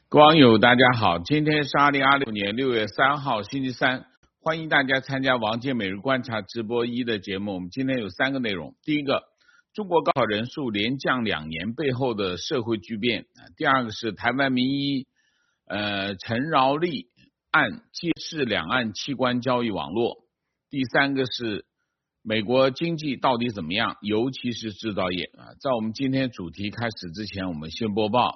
各位网友大家好，今天是2026年6月3号星期三，欢迎大家参加王健每日观察直播1的节目。我们今天有3个内容，第一个，中国高考人数连降2年背后的社会巨变，第二个是台湾名医陈饶利案揭示两岸器官交易网络，第三个是美国经济到底怎么样，尤其是制造业。在我们今天主题开始之前，我们先播报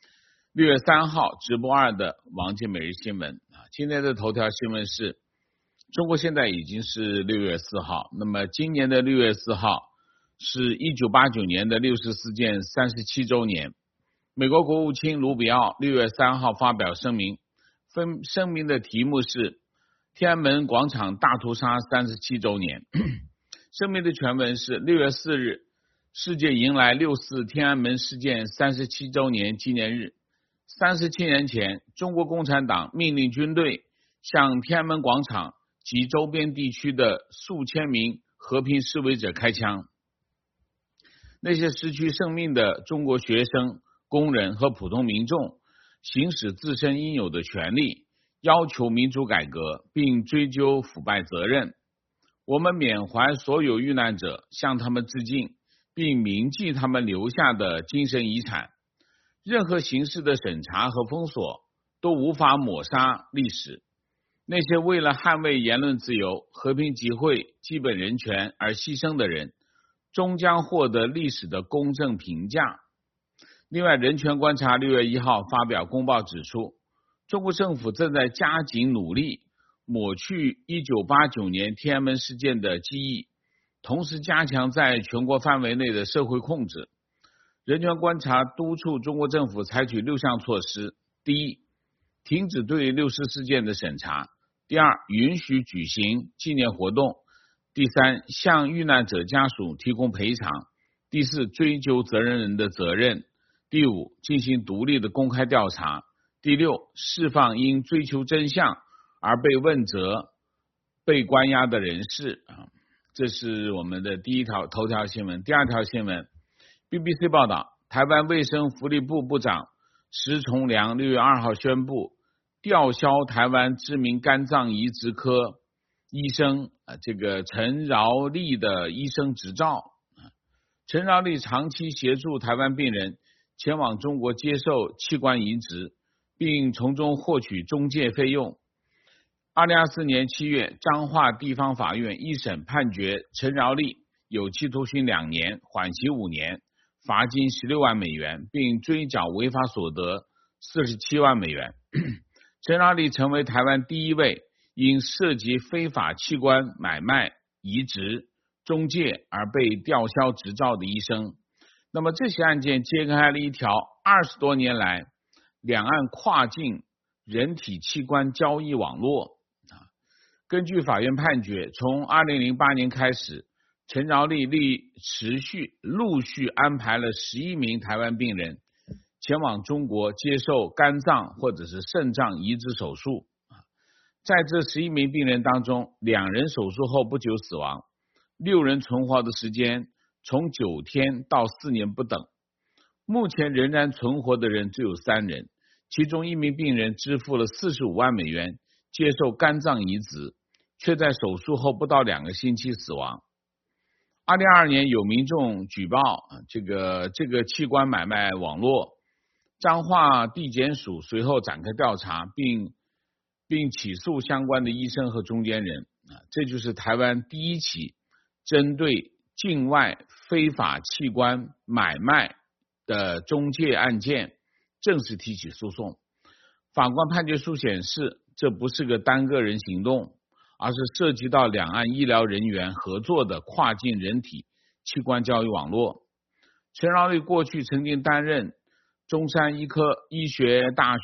6月3号直播2的王健每日新闻。今天的头条新闻是中国现在已经是6月4号，那么今年的6月4号是1989年的64届37周年。美国国务卿卢比奥6月3号发表声明，声明的题目是天安门广场大屠杀37周年。声明的全文是6月4日，世界迎来6·4天安门事件37周年纪念日。37年前，中国共产党命令军队向天安门广场及周边地区的数千名和平示威者开枪。那些失去生命的中国学生、工人和普通民众行使自身应有的权利，要求民主改革，并追究腐败责任。我们缅怀所有遇难者，向他们致敬，并铭记他们留下的精神遗产。任何形式的审查和封锁都无法抹杀历史。那些为了捍卫言论自由、和平集会、基本人权而牺牲的人，终将获得历史的公正评价。另外，人权观察6月1号发表公报指出，中国政府正在加紧努力抹去1989年天安门事件的记忆，同时加强在全国范围内的社会控制。人权观察督促中国政府采取6项措施：第一，停止对六四事件的审查；第二，允许举行纪念活动；第三，向遇难者家属提供赔偿；第四，追究责任人的责任；第五，进行独立的公开调查；第六，释放因追求真相而被问责、被关押的人士。这是我们的第一条头条新闻。第二条新闻，BBC 报道，台湾卫生福利部部长石崇良6月2号宣布吊销台湾知名肝脏移植科医生陈饶利的医生执照。陈饶利长期协助台湾病人前往中国接受器官移植，并从中获取中介费用。2024年7月，彰化地方法院一审判决陈饶利有期徒刑2年，缓期5年，罚金16万美元，并追缴违法所得47万美元。陈饶利成为台湾第一位因涉及非法器官买卖、移植、中介而被吊销执照的医生。那么这些案件揭开了一条20多年来两岸跨境人体器官交易网络。根据法院判决，从2008年开始，陈饶利陆续安排了11名台湾病人前往中国接受肝脏或者是肾脏移植手术。在这11名病人当中，2人手术后不久死亡，6人存活的时间从9天到4年不等。目前仍然存活的人只有3人，其中1名病人支付了45万美元接受肝脏移植，却在手术后不到2个星期死亡。2022年有民众举报这个器官买卖网络，彰化地检署随后展开调查，并起诉相关的医生和中间人。这就是台湾第一起针对境外非法器官买卖的中介案件正式提起诉讼。法官判决书显示，这不是个单个人行动，而是涉及到两岸医疗人员合作的跨境人体器官交易网络。陈饶利过去曾经担任中山医学大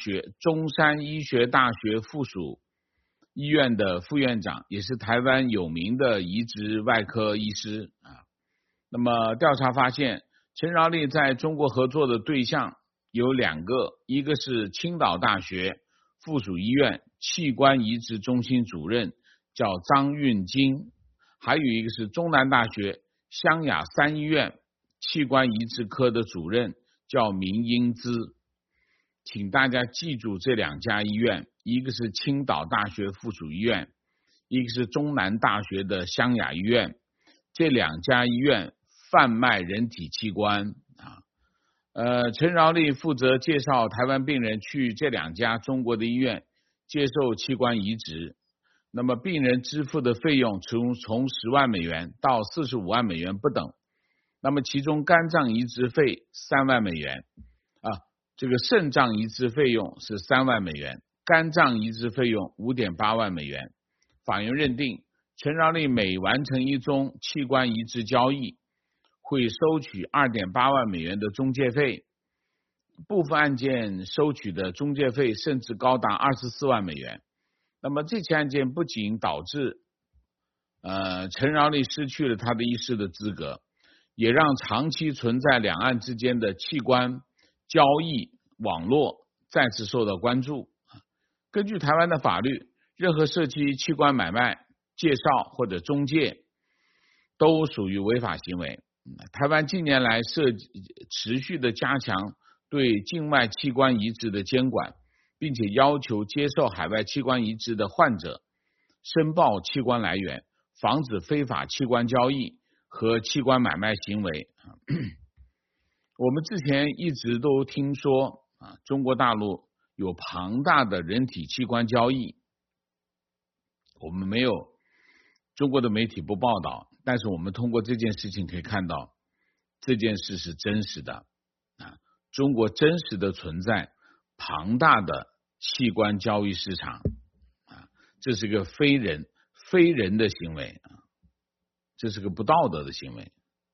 学附属医院的副院长，也是台湾有名的移植外科医师。那么调查发现，陈饶利在中国合作的对象有2个，一个是青岛大学附属医院器官移植中心主任叫张运金，还有一个是中南大学湘雅3医院器官移植科的主任叫明英姿。 请大家记住这2家医院，一个是青岛大学附属医院，一个是中南大学的湘雅医院。这2家医院贩卖人体器官陈饶利负责介绍台湾病人去这2家中国的医院接受器官移植，那么病人支付的费用从10万美元到45万美元不等，那么其中肝脏移植费3万美元这个肾脏移植费用是3万美元，肝脏移植费用5.8万美元。法院认定陈饶利每完成一宗器官移植交易会收取2.8万美元的中介费，部分案件收取的中介费甚至高达24万美元。那么这起案件不仅导致陈饶利失去了他的医师的资格，也让长期存在两岸之间的器官交易网络再次受到关注。根据台湾的法律，任何涉及器官买卖、介绍或者中介都属于违法行为。台湾近年来持续的加强对境外器官移植的监管，并且要求接受海外器官移植的患者申报器官来源，防止非法器官交易和器官买卖行为。我们之前一直都听说中国大陆有庞大的人体器官交易，我们没有中国的媒体不报道，但是我们通过这件事情可以看到这件事是真实的中国真实的存在庞大的器官交易市场这是个非人的行为这是个不道德的行为。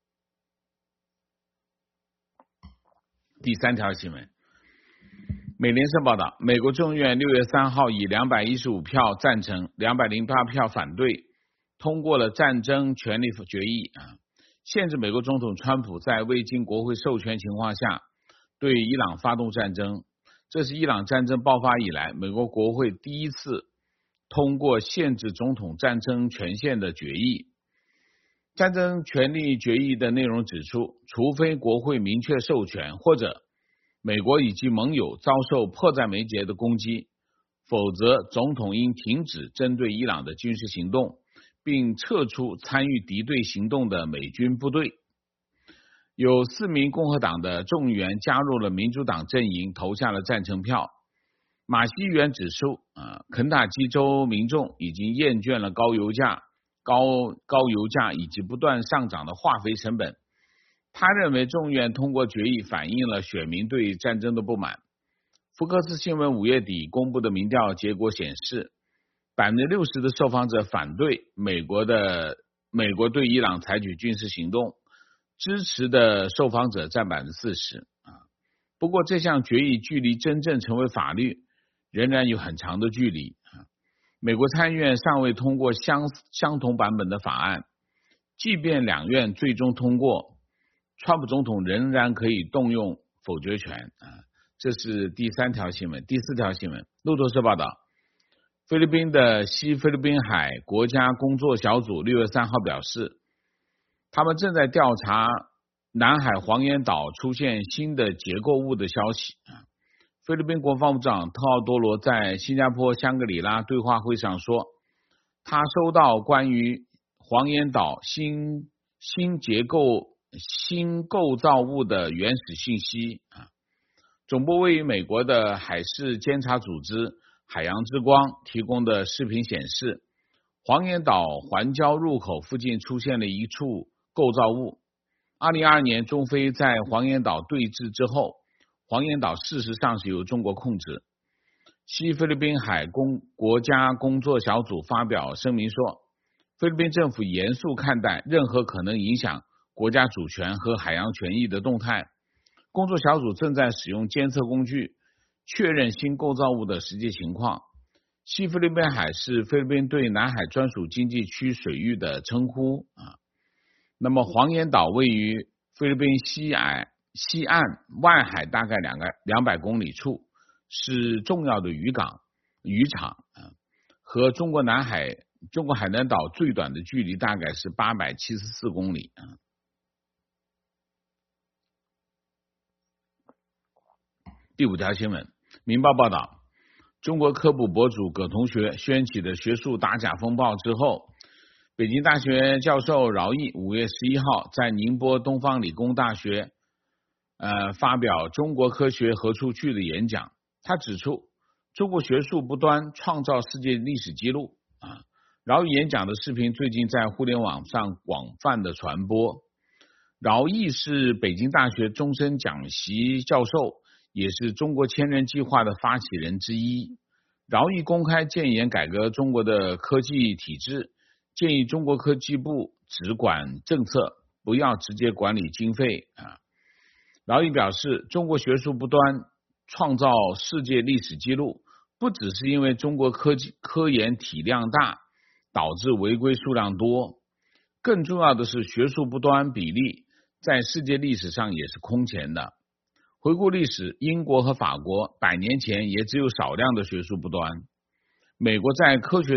第3条新闻，美联社报道，美国众议院6月3号以215票赞成、208票反对通过了战争权利决议限制美国总统川普在未经国会授权情况下对伊朗发动战争。这是伊朗战争爆发以来美国国会第一次通过限制总统战争权限的决议。战争权利决议的内容指出，除非国会明确授权，或者美国以及盟友遭受迫在眉睫的攻击，否则总统应停止针对伊朗的军事行动，并撤出参与敌对行动的美军部队。有4名共和党的众议员加入了民主党阵营，投下了赞成票。马西议员指出肯塔基州民众已经厌倦了高油价以及不断上涨的化肥成本。他认为众议院通过决议反映了选民对战争的不满。福克斯新闻5月底公布的民调结果显示，60%的受访者反对美国对伊朗采取军事行动，支持的受访者占40%不过这项决议距离真正成为法律仍然有很长的距离美国参议院尚未通过相同版本的法案，即便两院最终通过，川普总统仍然可以动用否决权这是第3条新闻。第4条新闻，路透社报道，菲律宾的西菲律宾海国家工作小组6月3号表示，他们正在调查南海黄岩岛出现新的结构物的消息。菲律宾国防部长特奥多罗在新加坡香格里拉对话会上说，他收到关于黄岩岛新构造物的原始信息总部位于美国的海事监察组织海洋之光提供的视频显示，黄岩岛环礁入口附近出现了一处构造物。2022年中菲在黄岩岛对峙之后，黄岩岛事实上是由中国控制。西菲律宾海国家工作小组发表声明说，菲律宾政府严肃看待任何可能影响国家主权和海洋权益的动态。工作小组正在使用监测工具确认新构造物的实际情况。西菲律宾海是菲律宾对南海专属经济区水域的称呼那么黄岩岛位于菲律宾西岸外海大概200公里处，是重要的渔场和中国海南岛最短的距离大概是874公里第5条新闻， 明报报道，中国科普博主葛同学掀起的学术打假风暴之后，北京大学教授饶毅5月11号在宁波东方理工大学发表中国科学何处去的演讲。他指出，中国学术不端创造世界历史记录饶毅演讲的视频最近在互联网上广泛的传播。饶毅是北京大学终身讲席教授，也是中国千人计划的发起人之一。饶毅公开建言改革中国的科技体制，建议中国科技部只管政策，不要直接管理经费饶毅表示，中国学术不端创造世界历史记录，不只是因为中国科研体量大，导致违规数量多，更重要的是学术不端比例在世界历史上也是空前的。回顾历史，英国和法国100年前也只有少量的学术不端。美国在科学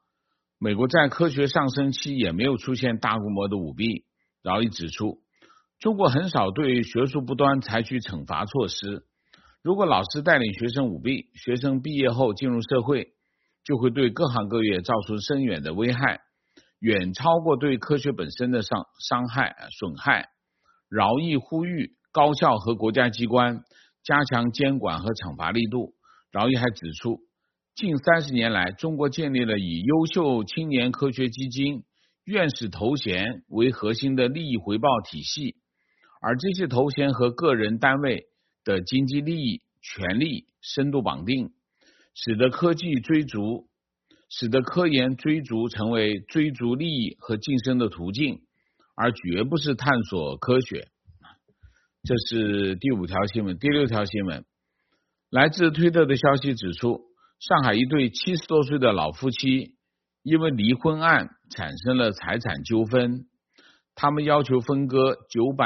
上升期也没有出现大规模的舞弊。饶毅指出，中国很少对学术不端采取惩罚措施。如果老师带领学生舞弊，学生毕业后进入社会，就会对各行各业造成深远的危害，远超过对科学本身的损害。饶毅呼吁高校和国家机关加强监管和惩罚力度。饶毅还指出，近30年来，中国建立了以优秀青年科学基金、院士头衔为核心的利益回报体系，而这些头衔和个人单位的经济利益、权利深度绑定，使得科研追逐成为追逐利益和晋升的途径，而绝不是探索科学。这是第5条新闻。第6条新闻，来自推特的消息指出，上海一对70多岁的老夫妻因为离婚案产生了财产纠纷，他们要求分割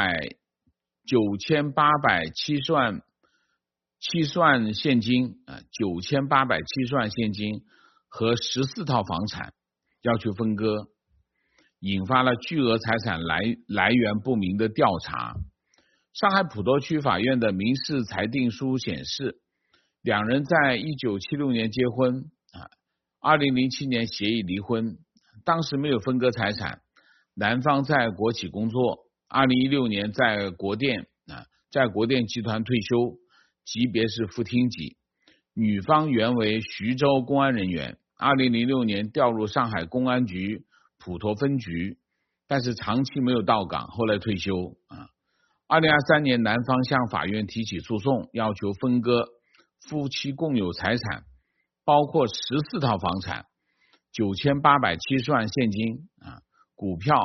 9870万现金9870万现金和14套房产，要求分割，引发了巨额财产来源不明的调查。上海普陀区法院的民事裁定书显示，两人在1976年结婚，2007年协议离婚，当时没有分割财产。男方在国企工作，2016年在国电集团退休，级别是副厅级。女方原为徐州公安人员，2006年调入上海公安局普陀分局，但是长期没有到岗，后来退休2023年，男方向法院提起诉讼，要求分割夫妻共有财产，包括14套房产、9870万现金股票、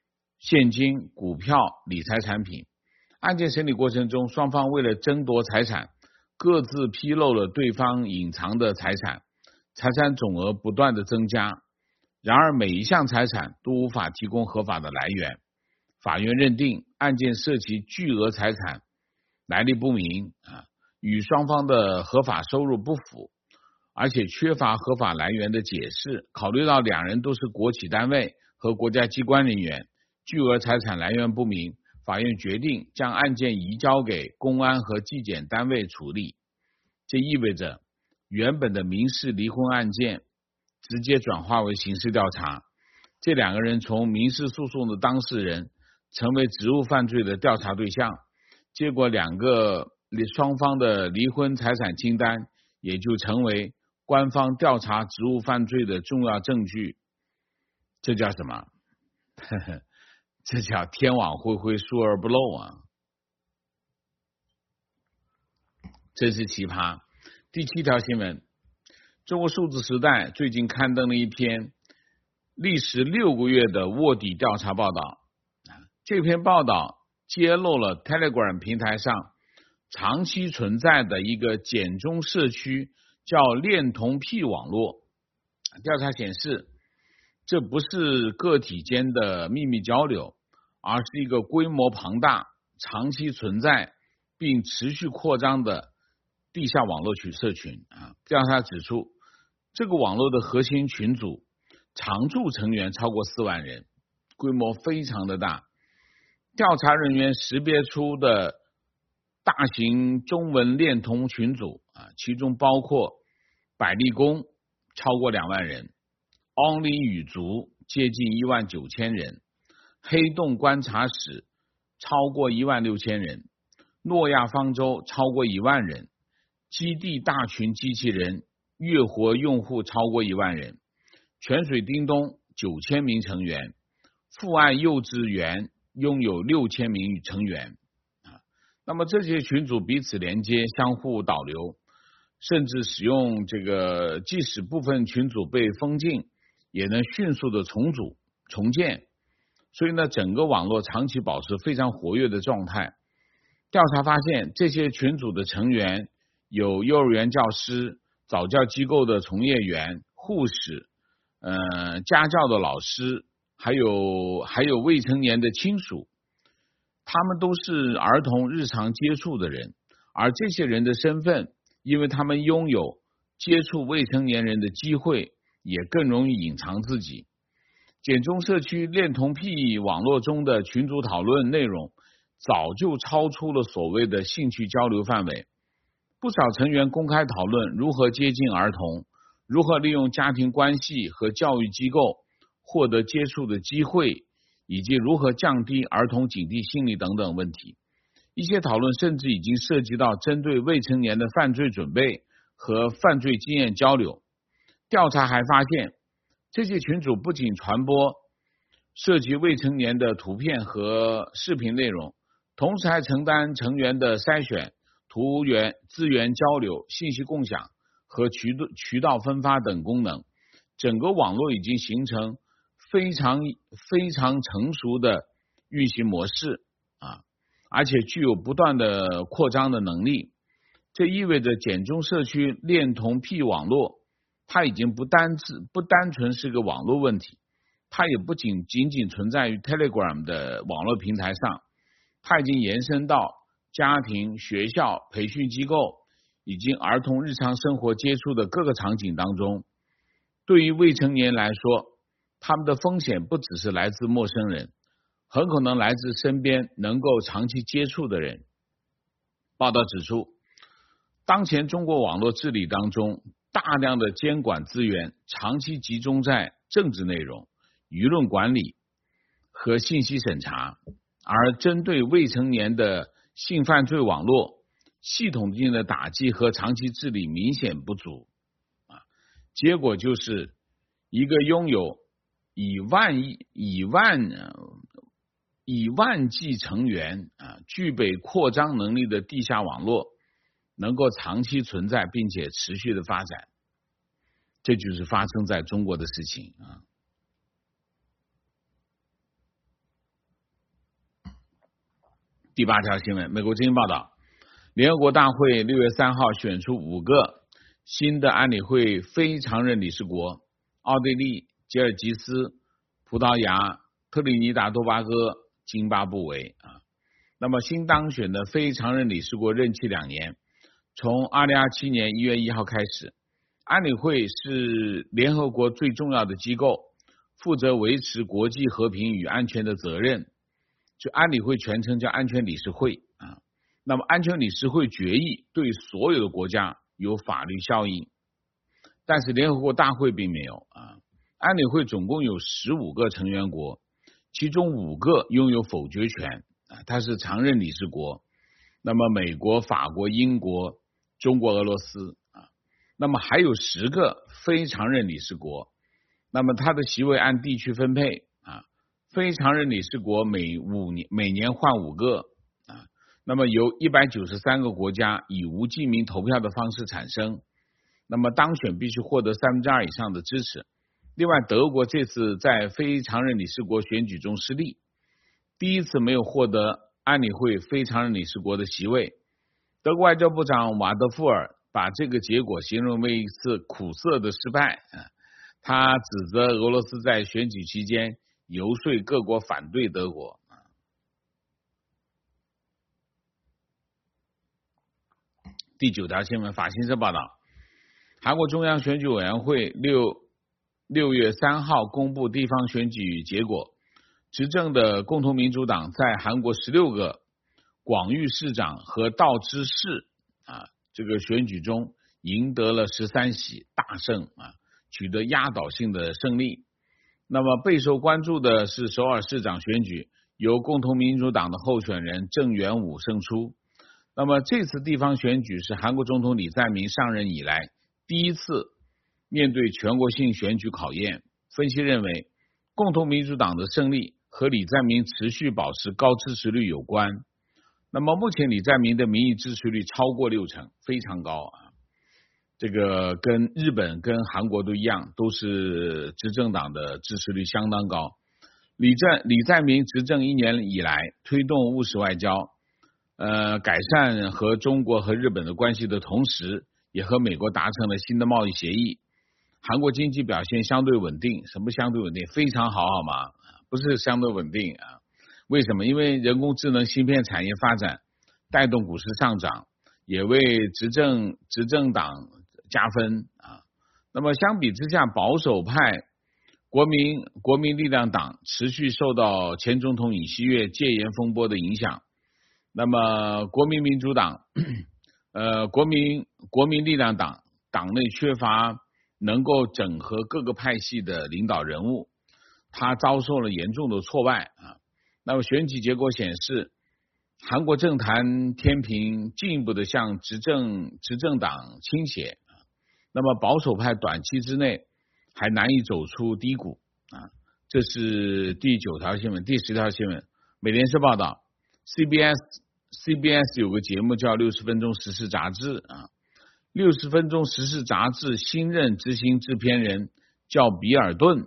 理财产品。案件审理过程中，双方为了争夺财产，各自披露了对方隐藏的财产总额不断的增加，然而每一项财产都无法提供合法的来源。法院认定案件涉及巨额财产来历不明与双方的合法收入不符，而且缺乏合法来源的解释。考虑到两人都是国企单位和国家机关人员，巨额财产来源不明，法院决定将案件移交给公安和纪检单位处理。这意味着原本的民事离婚案件直接转化为刑事调查，这两个人从民事诉讼的当事人成为职务犯罪的调查对象，结果双方的离婚财产清单也就成为官方调查职务犯罪的重要证据。这叫什么？这叫天网恢恢，疏而不漏真是奇葩。第7条新闻，中国数字时代最近刊登了一篇历时6个月的卧底调查报道。这篇报道揭露了 Telegram 平台上长期存在的一个简中社区，叫恋童癖网络。调查显示，这不是个体间的秘密交流，而是一个规模庞大、长期存在并持续扩张的地下网络社群调查指出，这个网络的核心群组常驻成员超过4万人，规模非常的大。调查人员识别出的大型中文恋童群组其中包括百丽宫超过2万人，Only 语族接近19000人，黑洞观察室超过16000人，诺亚方舟超过1万人，基地大群机器人月活用户超过1万人，泉水叮咚9000名成员，父爱幼稚园拥有6000名成员。那么这些群组彼此连接，相互导流，甚至使用即使部分群组被封禁，也能迅速的重组重建。所以呢，整个网络长期保持非常活跃的状态。调查发现，这些群组的成员有幼儿园教师、早教机构的从业员、护士、家教的老师，还有未成年的亲属，他们都是儿童日常接触的人，而这些人的身份，因为他们拥有接触未成年人的机会，也更容易隐藏自己。简中社区恋童癖网络中的群组讨论内容早就超出了所谓的兴趣交流范围，不少成员公开讨论如何接近儿童，如何利用家庭关系和教育机构获得接触的机会，以及如何降低儿童警惕心理等等问题。一些讨论甚至已经涉及到针对未成年的犯罪准备和犯罪经验交流。调查还发现，这些群组不仅传播涉及未成年的图片和视频内容，同时还承担成员的筛选、图源资源交流、信息共享和渠道分发等功能。整个网络已经形成非常成熟的运行模式而且具有不断的扩张的能力。这意味着简中社区恋童癖网络，它已经不单纯是个网络问题，它也不仅仅存在于 Telegram 的网络平台上，它已经延伸到家庭、学校、培训机构以及儿童日常生活接触的各个场景当中。对于未成年来说，他们的风险不只是来自陌生人，很可能来自身边能够长期接触的人。报道指出，当前中国网络治理当中，大量的监管资源长期集中在政治内容、舆论管理和信息审查，而针对未成年的性犯罪网络，系统性的打击和长期治理明显不足结果就是一个拥有以万计成员具备扩张能力的地下网络能够长期存在并且持续的发展。这就是发生在中国的事情第8条新闻，美国之音报道，联合国大会6月3号选出5个新的安理会非常任理事国，奥地利、吉尔吉斯、葡萄牙、特立尼达多巴哥、津巴布韦那么新当选的非常任理事国任期2年，从2027年1月1号开始。安理会是联合国最重要的机构，负责维持国际和平与安全的责任，就安理会全称叫安全理事会那么安全理事会决议对所有的国家有法律效应，但是联合国大会并没有安理会总共有15个成员国，其中5个拥有否决权它是常任理事国，那么美国、法国、英国、中国、俄罗斯那么还有10个非常任理事国，那么它的席位按地区分配非常任理事国每年换5个那么由193个国家以无记名投票的方式产生，那么当选必须获得2%以上的支持。另外，德国这次在非常任理事国选举中失利，第一次没有获得安理会非常任理事国的席位。德国外交部长瓦德富尔把这个结果形容为一次苦涩的失败他指责俄罗斯在选举期间游说各国反对德国第9条新闻，法新社报道，韩国中央选举委员会6月3号公布地方选举结果，执政的共同民主党在韩国16个广域市长和道知事这个选举中赢得了13席，大胜取得压倒性的胜利。那么备受关注的是首尔市长选举，由共同民主党的候选人郑元武胜出。那么这次地方选举是韩国总统李在明上任以来第一次面对全国性选举考验。分析认为，共同民主党的胜利和李在明持续保持高支持率有关。那么目前李在明的民意支持率超过60%，非常高这个跟日本跟韩国都一样，都是执政党的支持率相当高。李在明执政1年以来，推动务实外交，改善和中国和日本的关系的同时，也和美国达成了新的贸易协议。韩国经济表现相对稳定，什么相对稳定？非常好，好吗？不是相对稳定为什么？因为人工智能芯片产业发展带动股市上涨，也为执政党加分那么相比之下，保守派国民力量党持续受到前总统尹锡悦戒严风波的影响。那么国民民主党国民力量党党内缺乏能够整合各个派系的领导人物，他遭受了严重的挫败那么选举结果显示，韩国政坛天平进一步的向执政党倾斜那么保守派短期之内还难以走出低谷这是第9条新闻。第10条新闻，美联社报道 CBS 有个节目叫60分钟时事杂志60分钟时事杂志新任执行制片人叫比尔顿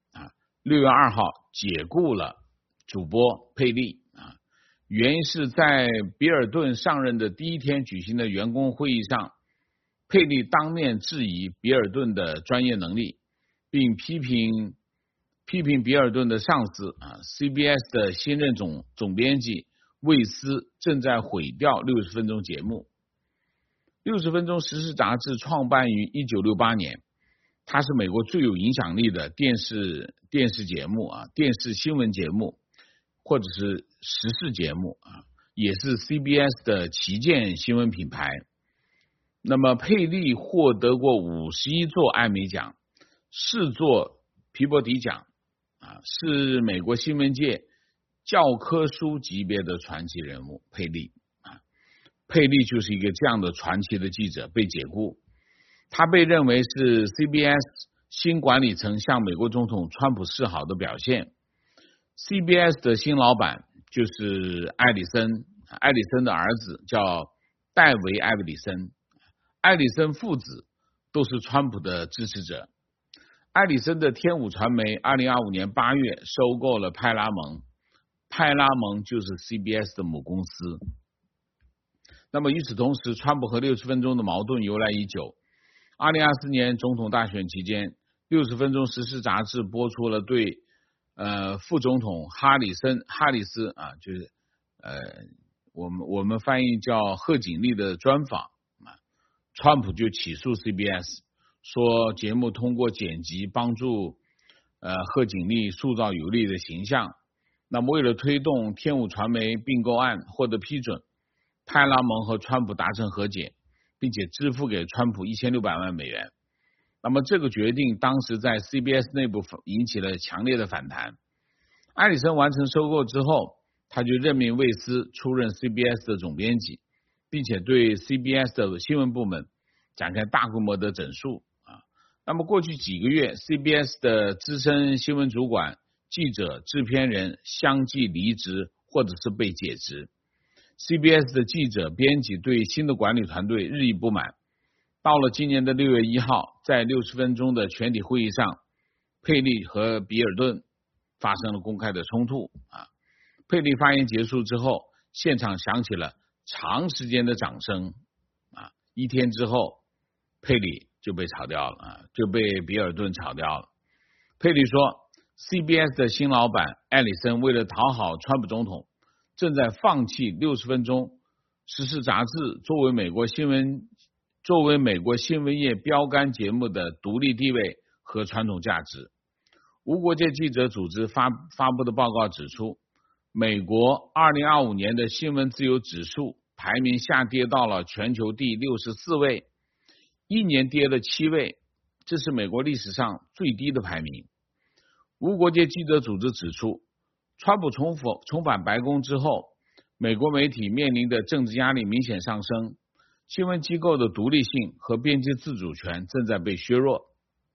6月2号解雇了主播佩利原因是在比尔顿上任的第一天举行的员工会议上，佩利当面质疑比尔顿的专业能力，并批评比尔顿的上司CBS 的新任总编辑魏斯正在毁掉60分钟节目。60分钟时事杂志创办于1968年，它是美国最有影响力的电视节目电视新闻节目或者是时事节目也是 CBS 的旗舰新闻品牌。那么佩利获得过51座艾美奖，4座皮博迪奖是美国新闻界教科书级别的传奇人物。佩利就是一个这样的传奇的记者被解雇，他被认为是 CBS 新管理层向美国总统川普示好的表现。CBS 的新老板就是艾里森的儿子叫戴维·艾里森，艾里森父子都是川普的支持者。艾里森的天舞传媒2025年8月收购了派拉蒙就是 CBS 的母公司。那么与此同时，川普和60分钟的矛盾由来已久。2024年总统大选期间，60分钟时事杂志播出了对副总统哈里斯就是我们翻译叫贺锦丽的专访川普就起诉 CBS， 说节目通过剪辑帮助贺锦丽塑造有利的形象。那么为了推动天舞传媒并购案获得批准，派拉蒙和川普达成和解，并且支付给川普1600万美元。那么这个决定当时在 CBS 内部引起了强烈的反弹。艾里森完成收购之后，他就任命魏斯出任 CBS 的总编辑，并且对 CBS 的新闻部门展开大规模的整肃那么过去几个月 CBS 的资深新闻主管、记者、制片人相继离职或者是被解职。CBS 的记者、编辑对新的管理团队日益不满。到了今年的6月1号，在60分钟的全体会议上，佩利和比尔顿发生了公开的冲突佩利发言结束之后，现场响起了长时间的掌声一天之后，佩利就被炒掉了就被比尔顿炒掉了。佩利说 CBS 的新老板艾里森为了讨好川普总统，正在放弃60分钟时事杂志作为美国新闻业标杆节目的独立地位和传统价值。无国界记者组织发布的报告指出， 美国2025年的新闻自由指数排名下跌到了全球第64位，一年跌了7位，这是美国历史上最低的排名。无国界记者组织指出，川普重返白宫之后，美国媒体面临的政治压力明显上升，新闻机构的独立性和编辑自主权正在被削弱。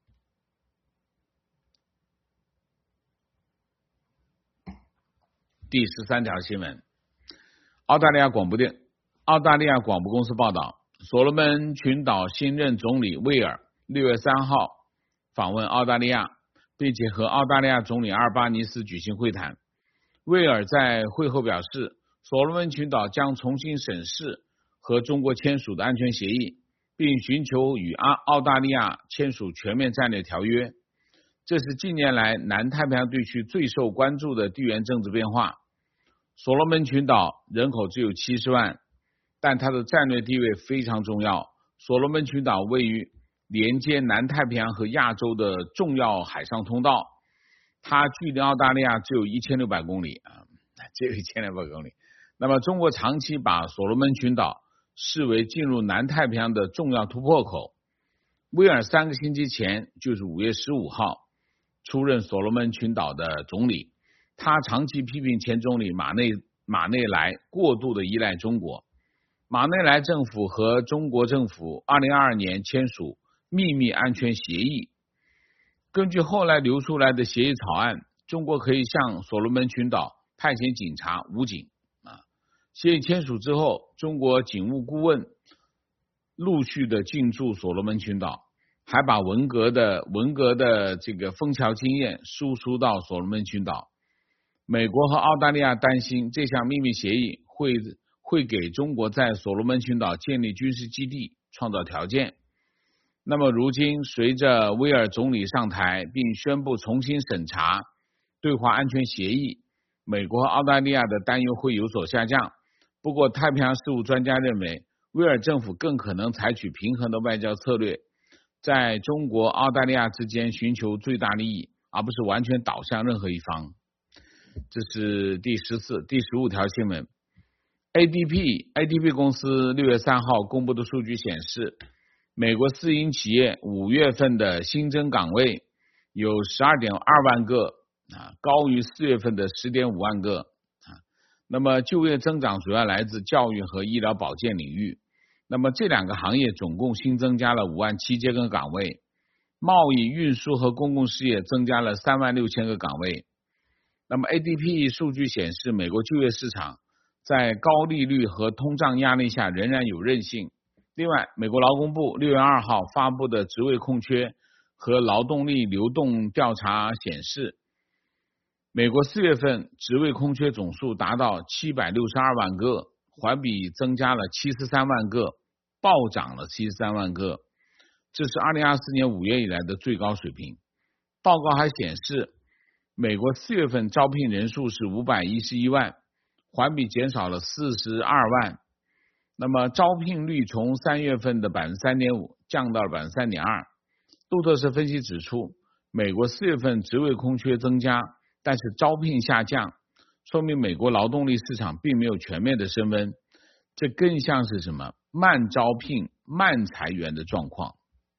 第13条新闻，澳大利亚广播公司报道，所罗门群岛新任总理威尔6月3号访问澳大利亚，并且和澳大利亚总理阿尔巴尼斯举行会谈。威尔在会后表示，所罗门群岛将重新审视和中国签署的安全协议，并寻求与澳大利亚签署全面战略条约。这是近年来南太平洋地区最受关注的地缘政治变化。所罗门群岛人口只有70万，但它的战略地位非常重要。所罗门群岛位于连接南太平洋和亚洲的重要海上通道，它距离澳大利亚只有1600公里啊，只有1600公里。那么中国长期把所罗门群岛视为进入南太平洋的重要突破口。威尔3个星期前，就是5月15号出任所罗门群岛的总理。他长期批评前总理马内莱过度的依赖中国。马内莱政府和中国政府2022年签署秘密安全协议。根据后来流出来的协议草案，中国可以向所罗门群岛派遣警察、武警。协议签署之后，中国警务顾问陆续的进驻所罗门群岛，还把文革的这个枫桥经验输出到所罗门群岛。美国和澳大利亚担心这项秘密协议会给中国在所罗门群岛建立军事基地创造条件。那么如今随着威尔总理上台并宣布重新审查对华安全协议，美国和澳大利亚的担忧会有所下降。不过太平洋事务专家认为，威尔政府更可能采取平衡的外交策略，在中国、澳大利亚之间寻求最大利益，而不是完全倒向任何一方。这是第15条新闻。ADP 公司6月3号公布的数据显示，美国私营企业5月份的新增岗位有 12.2 万个，高于4月份的 10.5 万个。那么就业增长主要来自教育和医疗保健领域。那么这两个行业总共新增加了5万7千个岗位，贸易、运输和公共事业增加了3万6千个岗位。那么 ADP 数据显示，美国就业市场在高利率和通胀压力下仍然有韧性。另外，美国劳工部6月2号发布的职位空缺和劳动力流动调查显示，美国4月份职位空缺总数达到762万个，环比增加了73万个，暴涨了73万个，这是2024年5月以来的最高水平。报告还显示，美国4月份招聘人数是511万，环比减少了42万。那么招聘率从3月份的 3.5% 降到了 3.2%。路透社分析指出，美国4月份职位空缺增加，但是招聘下降，说明美国劳动力市场并没有全面的升温，这更像是什么？慢招聘、慢裁员的状况。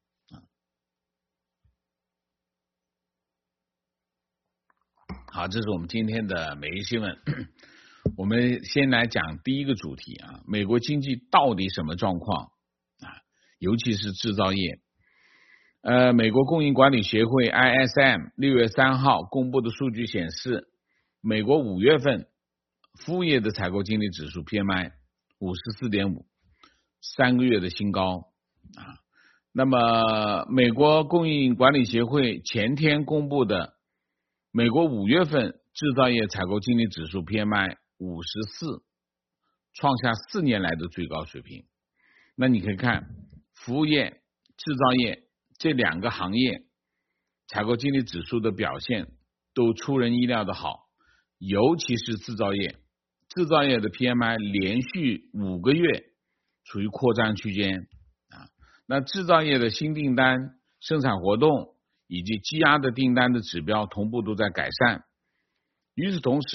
好，这是我们今天的每日新闻。我们先来讲第一个主题啊，美国经济到底什么状况啊？尤其是制造业。美国供应管理协会 ISM 6月3号公布的数据显示，美国5月份服务业的采购经理指数 PMI 54.5， 3个月的新高啊。那么美国供应管理协会前天公布的美国5月份制造业采购经理指数 PMI 54，创下4年来的最高水平。那你可以看服务业、制造业这两个行业采购经理指数的表现都出人意料的好，尤其是制造业的 PMI 连续5个月处于扩张区间啊。那制造业的新订单、生产活动以及积压的订单的指标同步都在改善。与此同时，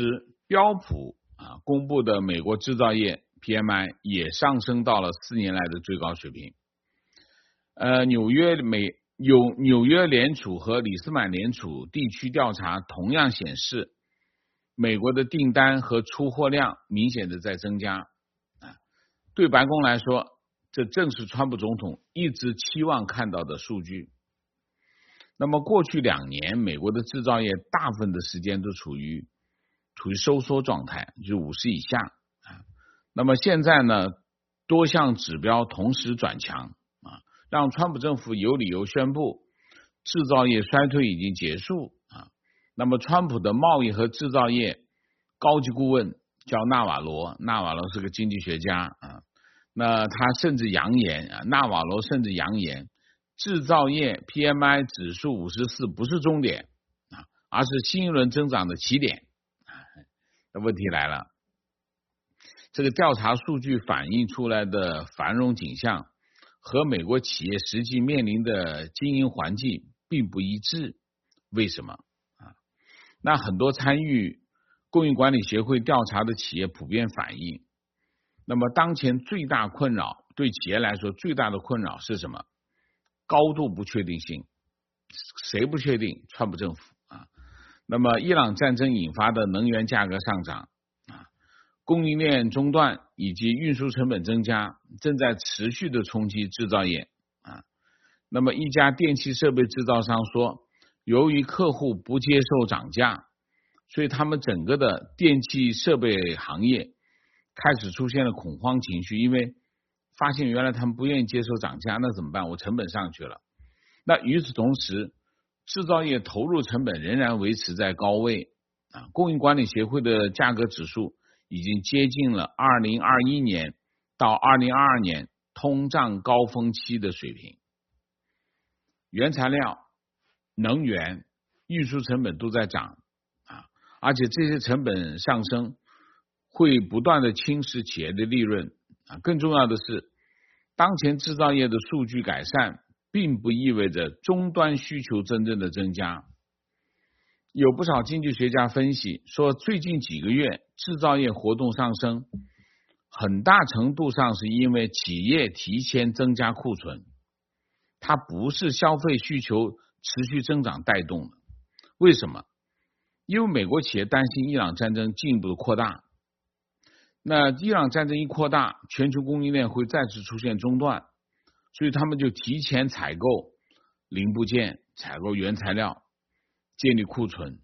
标普公布的美国制造业 PMI 也上升到了4年来的最高水平。纽约联储和里斯满联储地区调查同样显示，美国的订单和出货量明显的在增加。对白宫来说，这正是川普总统一直期望看到的数据。那么过去2年，美国的制造业大部分的时间都处于收缩状态，就是50以下。那么现在呢，多项指标同时转强，让川普政府有理由宣布制造业衰退已经结束。那么川普的贸易和制造业高级顾问叫纳瓦罗是个经济学家那他甚至扬言纳瓦罗甚至扬言制造业 PMI 指数54不是终点而是新一轮增长的起点。那问题来了，这个调查数据反映出来的繁荣景象和美国企业实际面临的经营环境并不一致。为什么？那很多参与供应管理协会调查的企业普遍反映，那么当前最大困扰，对企业来说最大的困扰是什么？高度不确定性。谁不确定？川普政府那么伊朗战争引发的能源价格上涨供应链中断以及运输成本增加，正在持续的冲击制造业那么一家电气设备制造商说，由于客户不接受涨价，所以他们整个的电气设备行业开始出现了恐慌情绪，因为发现原来他们不愿意接受涨价，那怎么办？我成本上去了。那与此同时，制造业投入成本仍然维持在高位供应管理协会的价格指数已经接近了2021年到2022年通胀高峰期的水平。原材料、能源、运输成本都在涨而且这些成本上升会不断的侵蚀企业的利润更重要的是，当前制造业的数据改善并不意味着终端需求真正的增加。有不少经济学家分析说，最近几个月制造业活动上升很大程度上是因为企业提前增加库存，它不是消费需求持续增长带动的。为什么？因为美国企业担心伊朗战争进一步的扩大，那伊朗战争一扩大，全球供应链会再次出现中断，所以他们就提前采购零部件、采购原材料，建立库存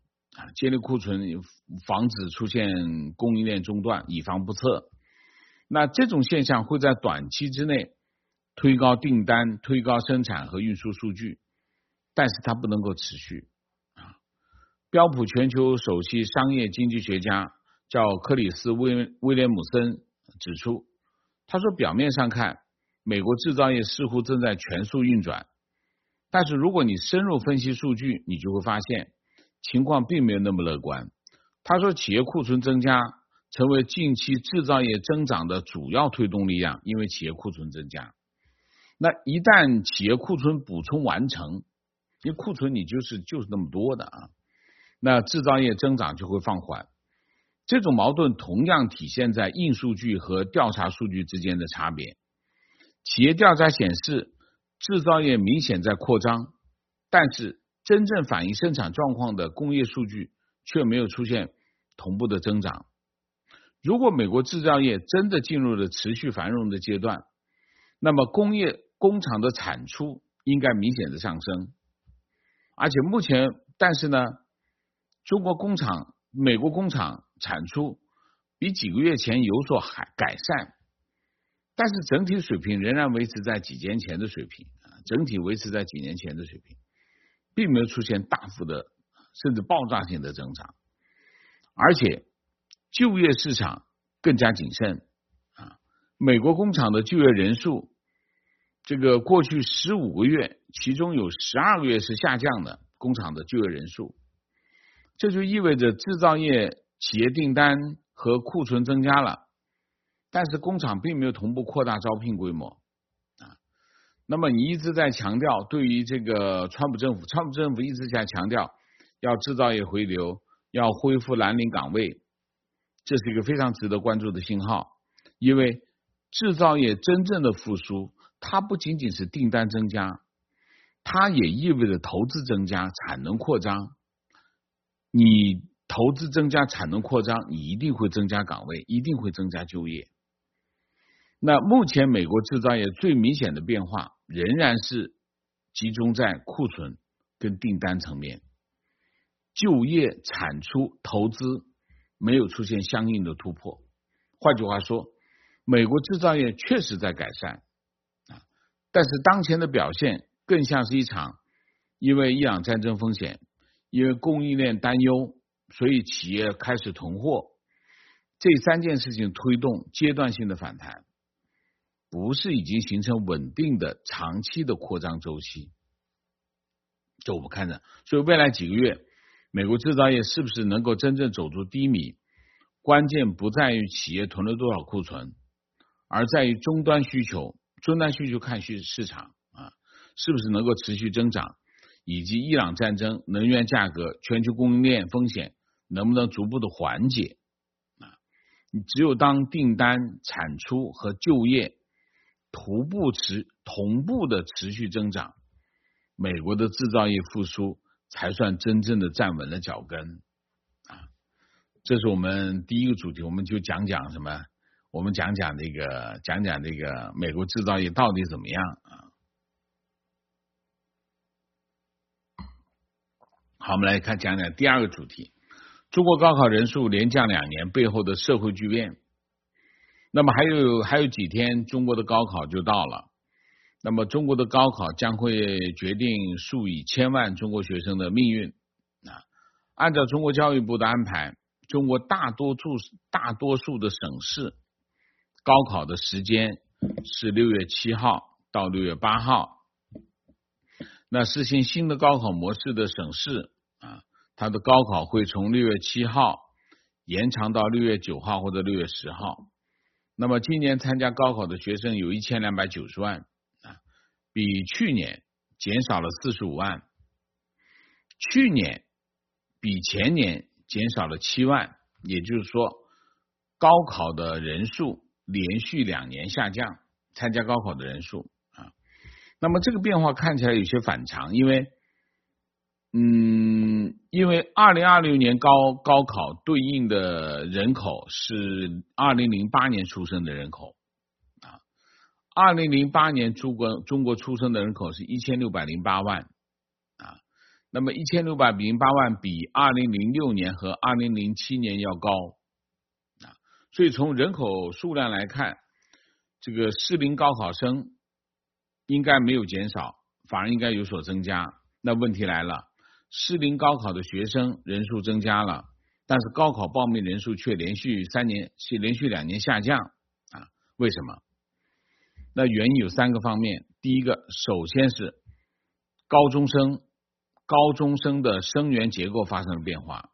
防止出现供应链中断，以防不测。那这种现象会在短期之内推高订单、推高生产和运输数据，但是它不能够持续标普全球首席商业经济学家叫克里斯威廉姆森指出，他说表面上看美国制造业似乎正在全速运转，但是如果你深入分析数据，你就会发现情况并没有那么乐观。他说企业库存增加成为近期制造业增长的主要推动力量，因为企业库存增加。那一旦企业库存补充完成，因为库存你就是那么多的那制造业增长就会放缓。这种矛盾同样体现在硬数据和调查数据之间的差别。企业调查显示制造业明显在扩张，但是真正反映生产状况的工业数据却没有出现同步的增长。如果美国制造业真的进入了持续繁荣的阶段，那么工厂的产出应该明显的上升，而且但是呢，美国工厂产出比几个月前有所改善，但是整体水平仍然维持在几年前的水平，并没有出现大幅的甚至爆炸性的增长，而且就业市场更加谨慎美国工厂的就业人数，这个过去15个月，其中有12个月是下降的，工厂的就业人数，这就意味着制造业企业订单和库存增加了，但是工厂并没有同步扩大招聘规模那么你一直在强调，对于这个川普政府一直在强调要制造业回流，要恢复蓝领岗位， 这是一个非常值得关注的信号，因为制造业真正的复苏，它不仅仅是订单增加，它也意味着投资增加、产能扩张。你投资增加、产能扩张，你一定会增加岗位，一定会增加就业。那目前美国制造业最明显的变化仍然是集中在库存跟订单层面，就业、产出、投资没有出现相应的突破。换句话说，美国制造业确实在改善，但是当前的表现更像是一场因为伊朗战争风险，因为供应链担忧，所以企业开始囤货，这三件事情推动阶段性的反弹，不是已经形成稳定的长期的扩张周期。这我们看着，所以未来几个月美国制造业是不是能够真正走出低迷，关键不在于企业囤了多少库存，而在于终端需求。终端需求看市场是不是能够持续增长，以及伊朗战争、能源价格、全球供应链风险能不能逐步的缓解。你只有当订单、产出和就业同步的持续增长，美国的制造业复苏才算真正的站稳了脚跟。这是我们第一个主题，我们就讲讲什么？我们讲讲这个美国制造业到底怎么样啊？好，我们来讲讲第二个主题，中国高考人数连降2年背后的社会巨变。那么还有几天，中国的高考就到了。那么中国的高考将会决定数以千万中国学生的命运。按照中国教育部的安排，中国大多数的省市高考的时间是6月7号到6月8号。那实行新的高考模式的省市它的高考会从6月7号延长到6月9号或者6月10号。那么今年参加高考的学生有1290万，比去年减少了45万，去年比前年减少了7万，也就是说高考的人数连续2年下降，参加高考的人数那么这个变化看起来有些反常，因为2026年高考对应的人口是2008年出生的人口2008年中国出生的人口是1608万那么1608万比2006年和2007年要高所以从人口数量来看，这个适龄高考生应该没有减少，反而应该有所增加。那问题来了，适龄高考的学生人数增加了，但是高考报名人数却连续2年下降为什么？那原因有3个方面。第一个，首先是高中生的生源结构发生了变化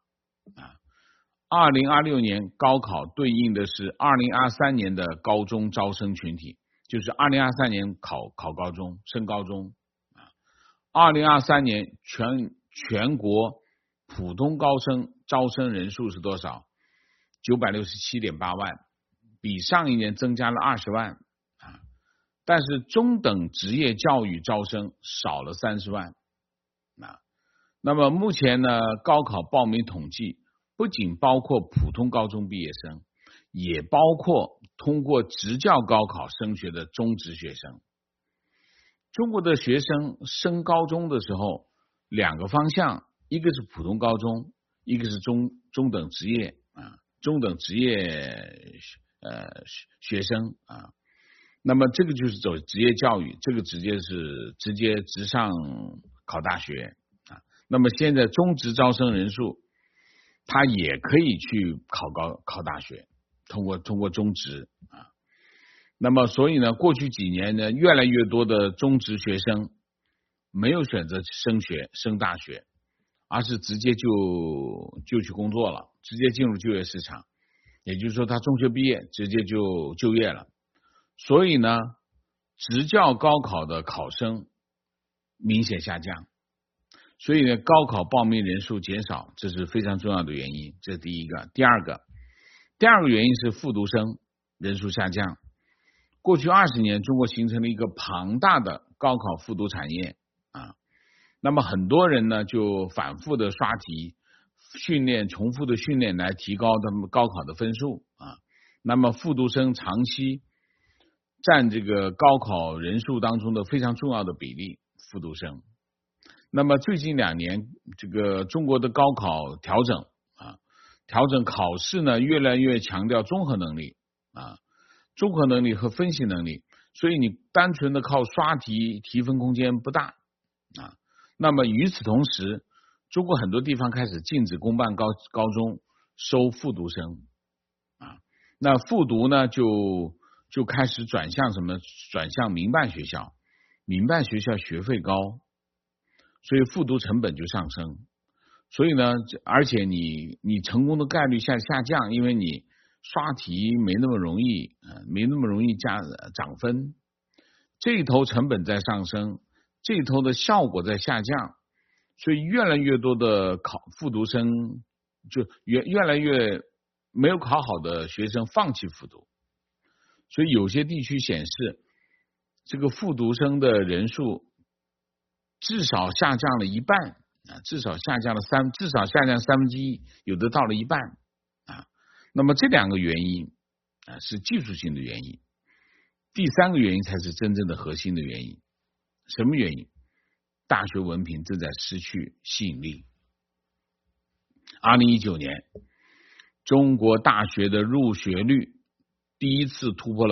2026年高考对应的是2023年的高中招生群体，就是2023年考高中升高中2023年全国普通高生招生人数是多少？ 967.8万，比上一年增加了20万但是中等职业教育招生少了30万那么目前呢，高考报名统计不仅包括普通高中毕业生，也包括通过职教高考升学的中职学生。中国的学生升高中的时候2个方向，一个是普通高中，一个是中等职业学生那么这个就是走职业教育，这个直接直上考大学那么现在中职招生人数他也可以去考大学，通过中职那么所以呢，过去几年呢，越来越多的中职学生没有选择升大学，而是直接就去工作了，直接进入就业市场，也就是说他中学毕业直接就业了。所以呢，职教高考的考生明显下降，所以呢，高考报名人数减少，这是非常重要的原因，这是第一个。第二个， 第二个原因是复读生人数下降。过去20年，中国形成了一个庞大的高考复读产业啊。那么很多人呢就反复的刷题、训练、重复的训练来提高他们高考的分数啊。那么复读生长期占这个高考人数当中的非常重要的比例，复读生。那么最近2年，这个中国的高考调整考试呢，越来越强调综合能力啊，综合能力和分析能力，所以你单纯的靠刷题，提分空间不大啊。那么与此同时，中国很多地方开始禁止公办高中收复读生啊，那复读呢就开始转向什么？转向民办学校，民办学校学费高，所以复读成本就上升。所以呢，而且你成功的概率下降，因为你刷题没那么容易，没那么容易涨分。这一头成本在上升，这一头的效果在下降，所以越来越多的复读生就越来越没有考好的学生放弃复读。所以有些地区显示，这个复读生的人数至少下降了一半啊，至少下降1/3，有的到了一半啊。那么这2个原因啊是技术性的原因，第3个原因才是真正的核心的原因。什么原因？大学文凭正在失去吸引力。2019年，中国大学的入学率第一次突破了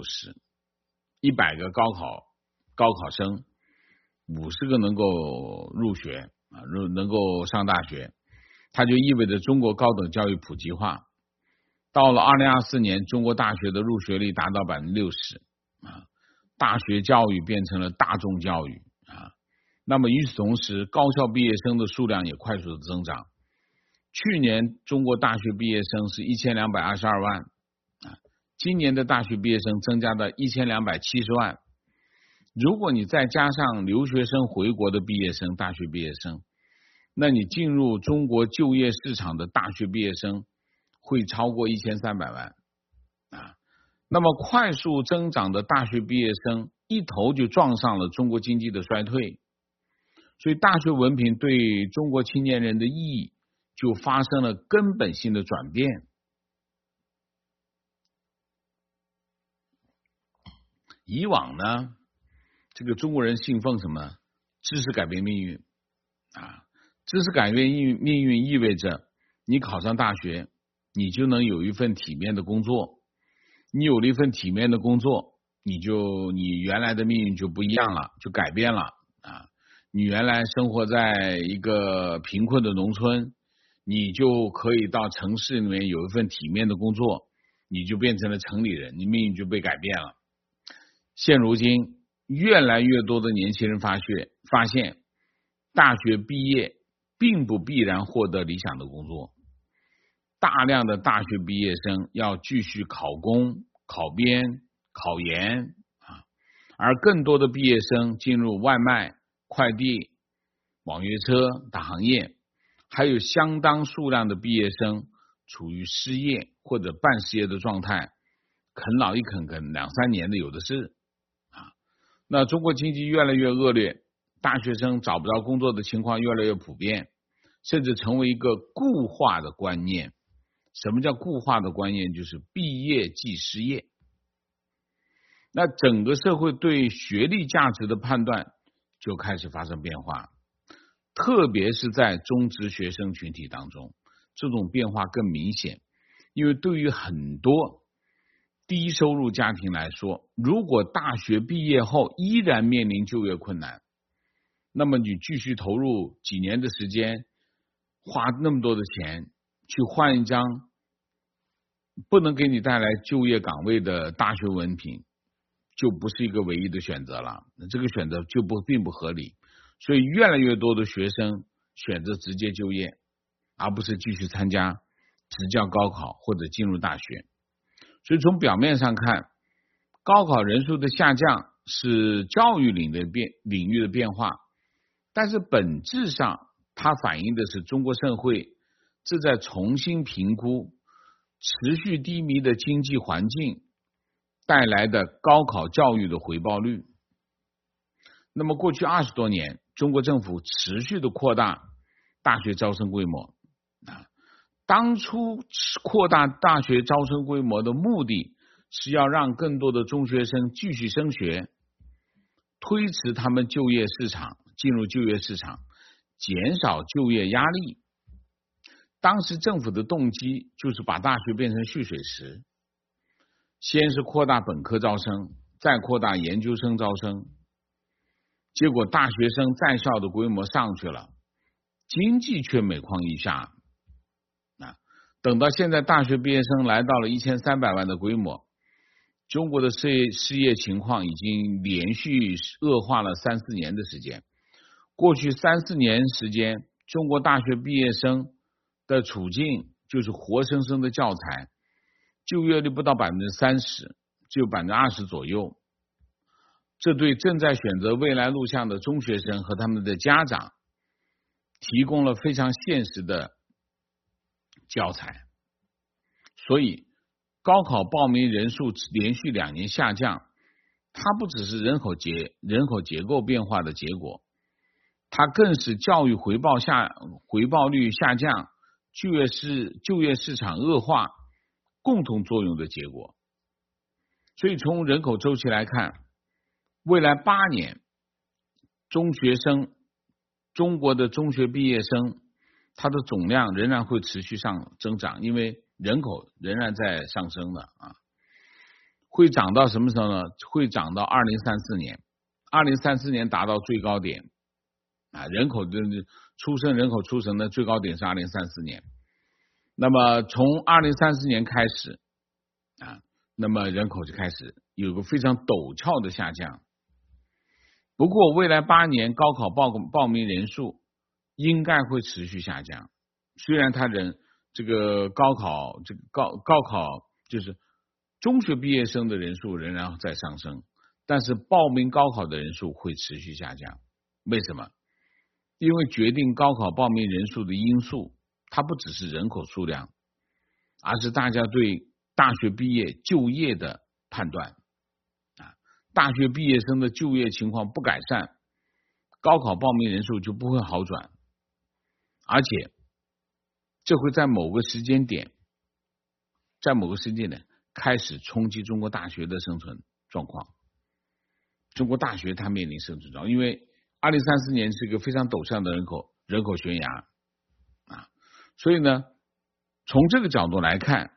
50%，100个高考生50个能够入学啊，能够上大学，它就意味着中国高等教育普及化。到了2024年，中国大学的入学率达到60%啊，大学教育变成了大众教育啊。那么与此同时，高校毕业生的数量也快速的增长。去年中国大学毕业生是1222万啊，今年的大学毕业生增加到1270万。如果你再加上留学生回国的毕业生、大学毕业生，那你进入中国就业市场的大学毕业生会超过1300万啊。那么快速增长的大学毕业生一头就撞上了中国经济的衰退，所以大学文凭对中国青年人的意义就发生了根本性的转变。以往呢，这个中国人信奉什么？知识改变命运啊！知识改变命运意味着你考上大学，你就能有一份体面的工作。你有了一份体面的工作，你原来的命运就不一样了，就改变了啊！你原来生活在一个贫困的农村，你就可以到城市里面有一份体面的工作，你就变成了城里人，你命运就被改变了。现如今，越来越多的年轻人发现，大学毕业并不必然获得理想的工作。大量的大学毕业生要继续考公、考编、考研啊，而更多的毕业生进入外卖、快递、网约车等行业，还有相当数量的毕业生处于失业或者半失业的状态，啃老一啃2-3年的有的是啊。那中国经济越来越恶劣，大学生找不到工作的情况越来越普遍，甚至成为一个固化的观念。什么叫固化的观念？就是毕业即失业。那整个社会对学历价值的判断就开始发生变化，特别是在中职学生群体当中，这种变化更明显。因为对于很多低收入家庭来说，如果大学毕业后依然面临就业困难，那么你继续投入几年的时间，花那么多的钱去换一张不能给你带来就业岗位的大学文凭，就不是一个唯一的选择了，这个选择就并不合理。所以越来越多的学生选择直接就业，而不是继续参加职教高考或者进入大学。所以从表面上看，高考人数的下降是教育领域的变化，但是本质上它反映的是中国社会正在重新评估持续低迷的经济环境带来的高考教育的回报率。那么过去20多年，中国政府持续的扩大大学招生规模。当初扩大大学招生规模的目的是要让更多的中学生继续升学，推迟他们就业市场，进入就业市场，减少就业压力。当时政府的动机就是把大学变成蓄水池，先是扩大本科招生，再扩大研究生招生，结果大学生在校的规模上去了，经济却每况愈下。等到现在大学毕业生来到了1300万的规模，中国的失业情况已经连续恶化了3-4年的时间。过去3-4年时间，中国大学毕业生的处境就是活生生的教材，就业率不到30%，只有20%左右。这对正在选择未来路向的中学生和他们的家长提供了非常现实的教材。所以高考报名人数连续2年下降，它不只是人口结构变化的结果，它更是教育回报率下降，就业市场恶化共同作用的结果。所以从人口周期来看，未来8年中国的中学毕业生它的总量仍然会持续增长，因为人口仍然在上升的会涨到什么时候呢？会涨到2034年，2034年达到最高点人口出生的最高点是2034年。那么从2034年开始那么人口就开始有个非常陡峭的下降。不过未来8年高考报名人数应该会持续下降，虽然这个高考就是中学毕业生的人数仍然在上升，但是报名高考的人数会持续下降。为什么？因为决定高考报名人数的因素，它不只是人口数量，而是大家对大学毕业就业的判断大学毕业生的就业情况不改善，高考报名人数就不会好转，而且这会在某个时间点开始冲击中国大学的生存状况。中国大学它面临生存状况，因为2034年是一个非常陡峭的人口悬崖所以呢，从这个角度来看，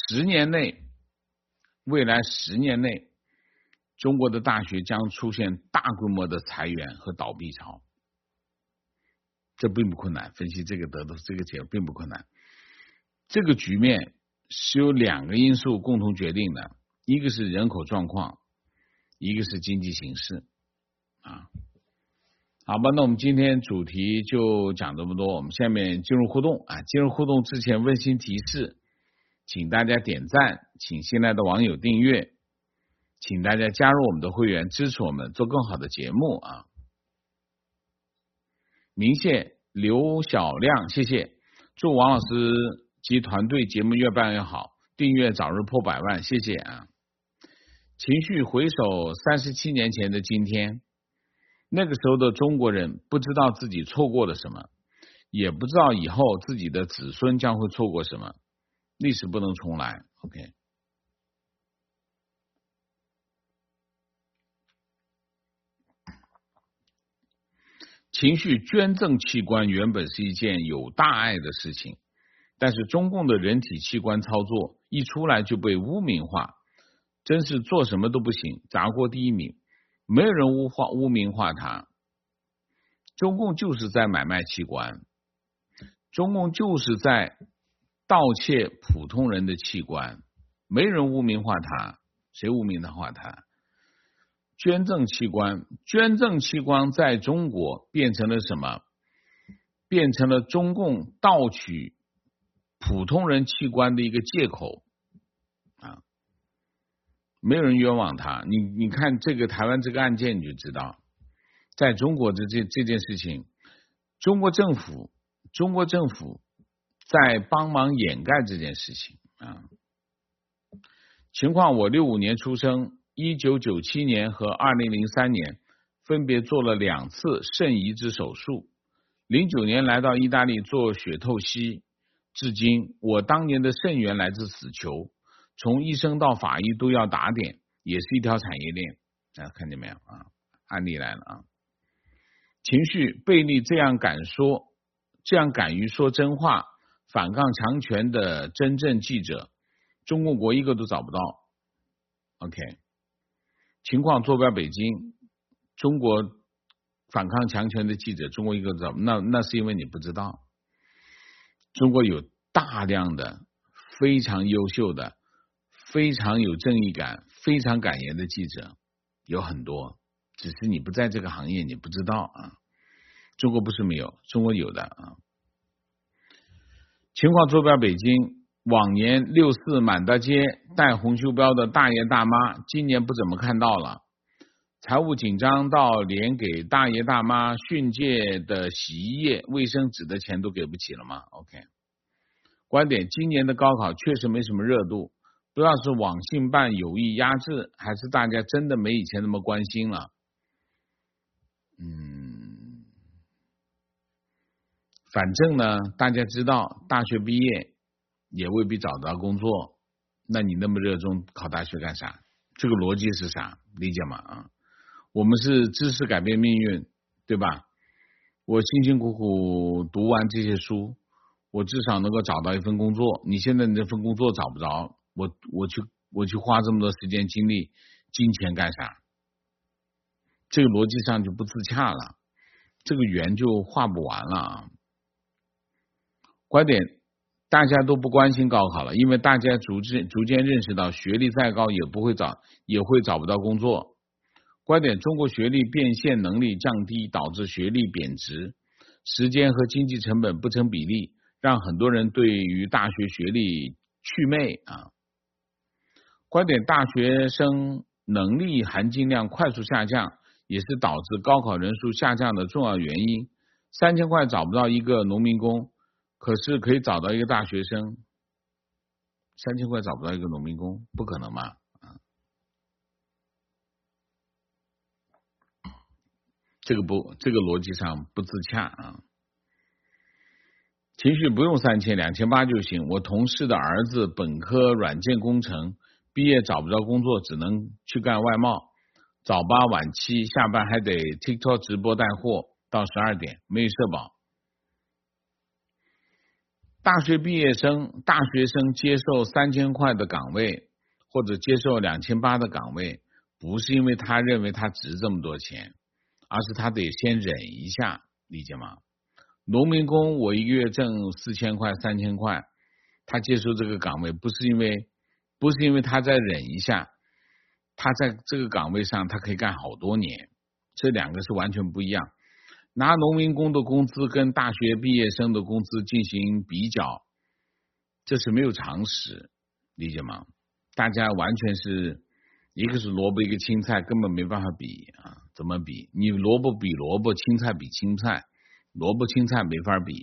未来10年内中国的大学将出现大规模的裁员和倒闭潮。这并不困难，分析这个得到这个结果并不困难。这个局面是由2个因素共同决定的，一个是人口状况，一个是经济形势好吧，那我们今天主题就讲这么多，我们下面进入互动进入互动之前温馨提示，请大家点赞，请新来的网友订阅，请大家加入我们的会员，支持我们做更好的节目明谢刘小亮，谢谢，祝王老师及团队节目越办越好，订阅早日破100万，谢谢情绪回首37年前的今天，那个时候的中国人不知道自己错过了什么，也不知道以后自己的子孙将会错过什么，历史不能重来 OK。情绪捐赠器官原本是一件有大爱的事情，但是中共的人体器官操作一出来就被污名化，真是做什么都不行，砸锅第一名，没有人污名化他。中共就是在买卖器官，中共就是在盗窃普通人的器官，没人污名化他，谁污名化他？捐赠器官在中国变成了什么？变成了中共盗取普通人器官的一个借口没有人冤枉他。你看这个台湾这个案件你就知道，在中国的这件事情，中国政府在帮忙掩盖这件事情情况我65年出生，1997年和2003年分别做了2次肾移植手术，09年来到意大利做血透析，至今我当年的肾源来自死球，从医生到法医都要打点，也是一条产业链看见没有案例来了情绪贝利这样敢于说真话，反抗强权的真正记者，中共国一个都找不到。OK， 情况坐标北京，中国反抗强权的记者，中国一个都找不到，那是因为你不知道，中国有大量的非常优秀的、非常有正义感、非常敢言的记者，有很多，只是你不在这个行业，你不知道中国不是没有，中国有的情况坐标北京，往年64满大街戴红袖标的大爷大妈，今年不怎么看到了。财务紧张到连给大爷大妈训诫的洗衣液、卫生纸的钱都给不起了吗 ？OK， 观点：今年的高考确实没什么热度，不知道是网信办有意压制，还是大家真的没以前那么关心了。反正呢，大家知道大学毕业也未必找到工作，那你那么热衷考大学干啥？这个逻辑是啥？理解吗？我们是知识改变命运，对吧？我辛辛苦苦读完这些书，我至少能够找到一份工作。你现在这份工作找不着，我去花这么多时间精力金钱干啥？这个逻辑上就不自洽了，这个圆就画不完了观点：大家都不关心高考了，因为大家逐渐认识到学历再高也会找不到工作。观点：中国学历变现能力降低，导致学历贬值，时间和经济成本不成比例，让很多人对于大学学历祛魅观点：大学生能力含金量快速下降，也是导致高考人数下降的重要原因。3000块找不到一个农民工，可是可以找到一个大学生，3000块找不到一个农民工，不可能嘛？这个逻辑上不自洽情绪不用3000，2800就行。我同事的儿子本科软件工程，毕业找不着工作，只能去干外贸，早八晚七，下班还得 TikTok 直播带货到12点，没有社保。大学生接受3000块的岗位，或者接受2800的岗位，不是因为他认为他值这么多钱，而是他得先忍一下，理解吗？农民工我一个月挣4000块、3000块，他接受这个岗位不是因为他再忍一下，他在这个岗位上他可以干好多年，这两个是完全不一样。拿农民工的工资跟大学毕业生的工资进行比较，这是没有常识，理解吗？大家完全是一个是萝卜一个青菜，根本没办法比怎么比？你萝卜比萝卜，青菜比青菜，萝卜青菜没法比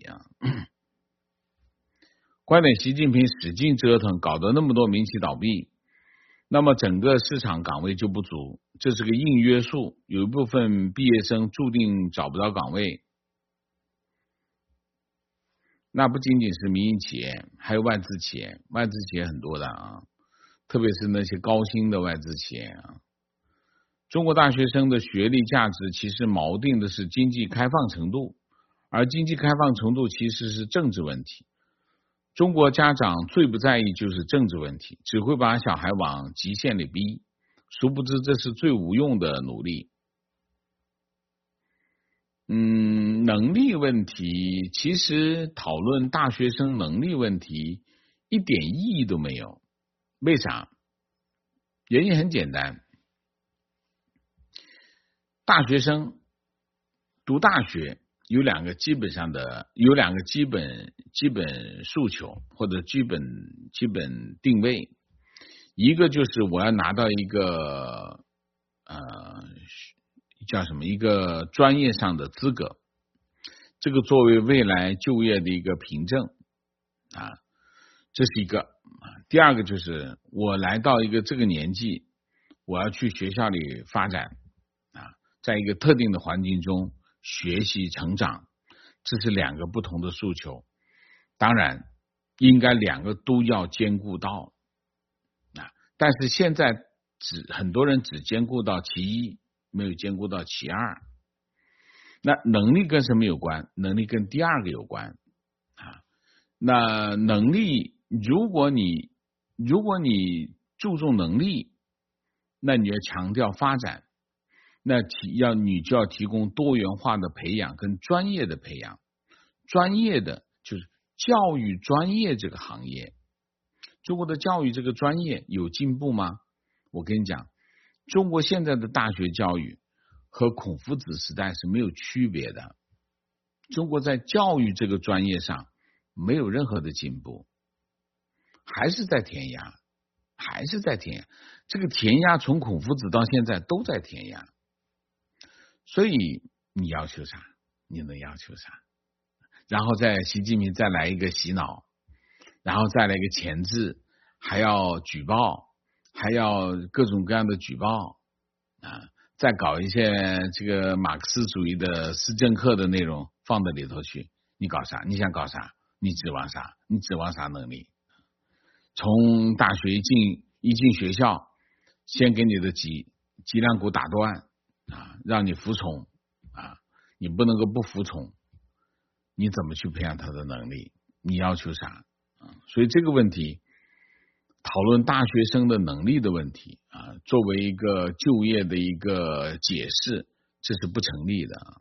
观点：习近平使劲折腾，搞得那么多民企倒闭，那么整个市场岗位就不足，这是个硬约束，有一部分毕业生注定找不到岗位。那不仅仅是民营企业，还有外资企业，外资企业很多的特别是那些高薪的外资企业中国大学生的学历价值其实锚定的是经济开放程度，而经济开放程度其实是政治问题。中国家长最不在意就是政治问题，只会把小孩往极限里逼，殊不知这是最无用的努力。能力问题，其实讨论大学生能力问题一点意义都没有。为啥？原因很简单，大学生读大学有两个基本诉求或者基本定位，一个就是我要拿到一个叫什么一个专业上的资格，这个作为未来就业的一个凭证这是一个第二个就是我来到一个这个年纪，我要去学校里发展在一个特定的环境中学习成长，这是两个不同的诉求。当然应该两个都要兼顾到但是现在很多人只兼顾到其一，没有兼顾到其二。那能力跟什么有关？能力跟第二个有关那能力，如果你注重能力，那你要强调发展，那你就要提供多元化的培养跟专业的培养。专业的就是教育专业这个行业，中国的教育这个专业有进步吗？我跟你讲，中国现在的大学教育和孔夫子时代是没有区别的。中国在教育这个专业上没有任何的进步，还是在填鸭。这个填鸭从孔夫子到现在都在填鸭。所以你要求啥？你能要求啥？然后习近平再来一个洗脑，然后再来一个钳制，还要举报，还要各种各样的举报再搞一些这个马克思主义的思政课的内容放到里头去，你搞啥？你想搞啥？你指望啥？你指望啥能力？从大学一进学校，先给你的脊梁骨打断让你服从你不能够不服从，你怎么去培养他的能力？你要求啥所以这个问题讨论大学生的能力的问题作为一个就业的一个解释，这是不成立的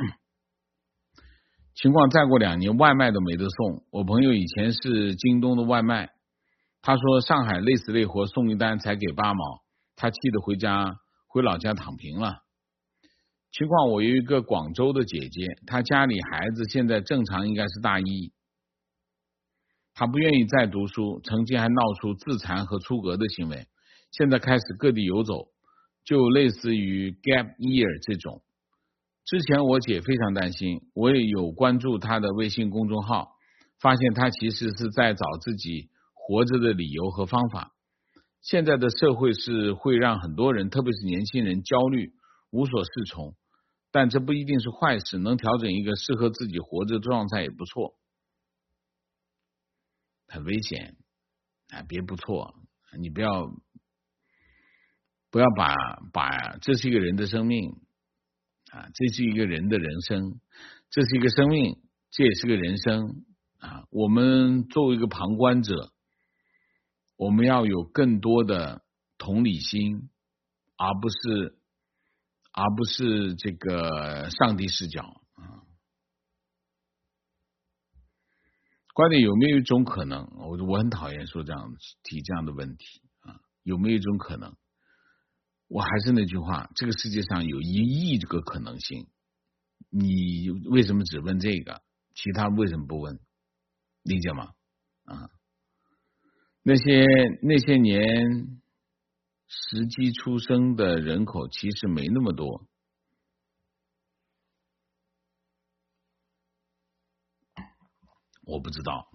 情况再过2年外卖都没得送。我朋友以前是京东的外卖，他说上海累死累活送一单才给8毛，他气得回老家躺平了。情况我有一个广州的姐姐，她家里孩子现在正常应该是大一，她不愿意再读书，曾经还闹出自残和出格的行为，现在开始各地游走，就类似于 gap year 这种。之前我姐非常担心，我也有关注她的微信公众号，发现她其实是在找自己活着的理由和方法。现在的社会是会让很多人，特别是年轻人焦虑无所适从，但这不一定是坏事，能调整一个适合自己活着的状态也不错。很危险别不错，你不要把这是一个人的生命这是一个人的人生，这是一个生命，这也是个人生我们作为一个旁观者，我们要有更多的同理心，而不是这个上帝视角观点有没有一种可能，我很讨厌说提这样的问题有没有一种可能？我还是那句话，这个世界上有1亿个可能性，你为什么只问这个？其他为什么不问？理解吗？那些年实际出生的人口其实没那么多。我不知道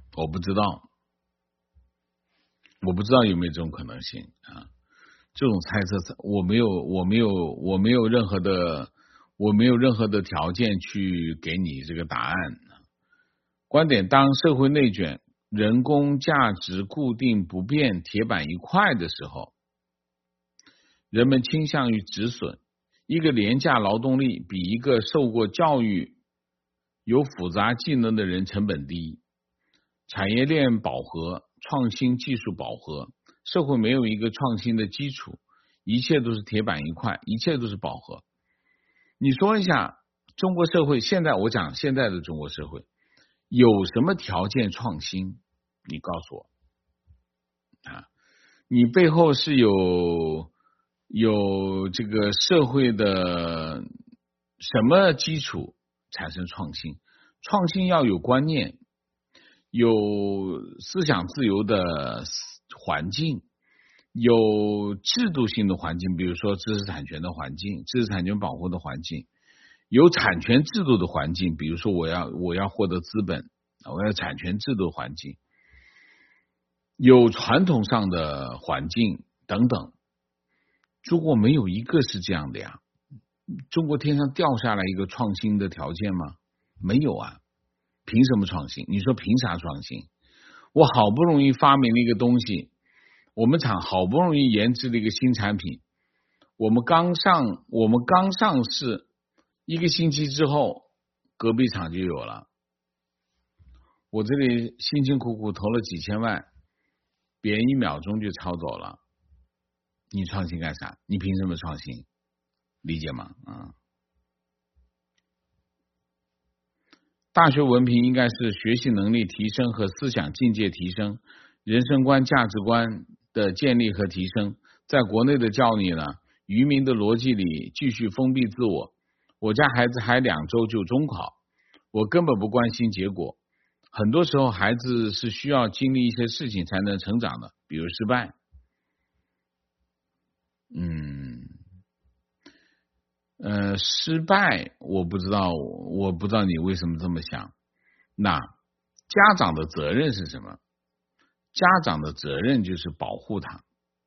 有没有这种可能性这种猜测我没有任何的条件去给你这个答案。观点：当社会内卷、人工价值固定不变、铁板一块的时候，人们倾向于止损。一个廉价劳动力比一个受过教育、有复杂技能的人成本低，产业链饱和，创新技术饱和，社会没有一个创新的基础，一切都是铁板一块，一切都是饱和。你说一下中国社会现在，我讲现在的中国社会有什么条件创新？你告诉我你背后是有这个社会的什么基础产生创新？创新要有观念，有思想自由的环境，有制度性的环境，比如说知识产权的环境，知识产权保护的环境，有产权制度的环境，比如说我要获得资本，我要产权制度环境。 有传统上的环境等等，中国没有一个是这样的呀。中国天上掉下来一个创新的条件吗？没有啊，凭什么创新？你说凭啥创新？我好不容易发明了一个东西，我们厂好不容易研制了一个新产品，我们刚上市一个星期之后，隔壁厂就有了。我这里辛辛苦苦投了几千万，别人1秒钟就抄走了，你创新干啥？你凭什么创新？理解吗？大学文凭应该是学习能力提升和思想境界提升，人生观价值观的建立和提升。在国内的教育呢，愚民的逻辑里继续封闭自我。我家孩子还2周就中考，我根本不关心结果。很多时候孩子是需要经历一些事情才能成长的，比如失败。失败我不知道你为什么这么想。那家长的责任是什么？家长的责任就是保护他，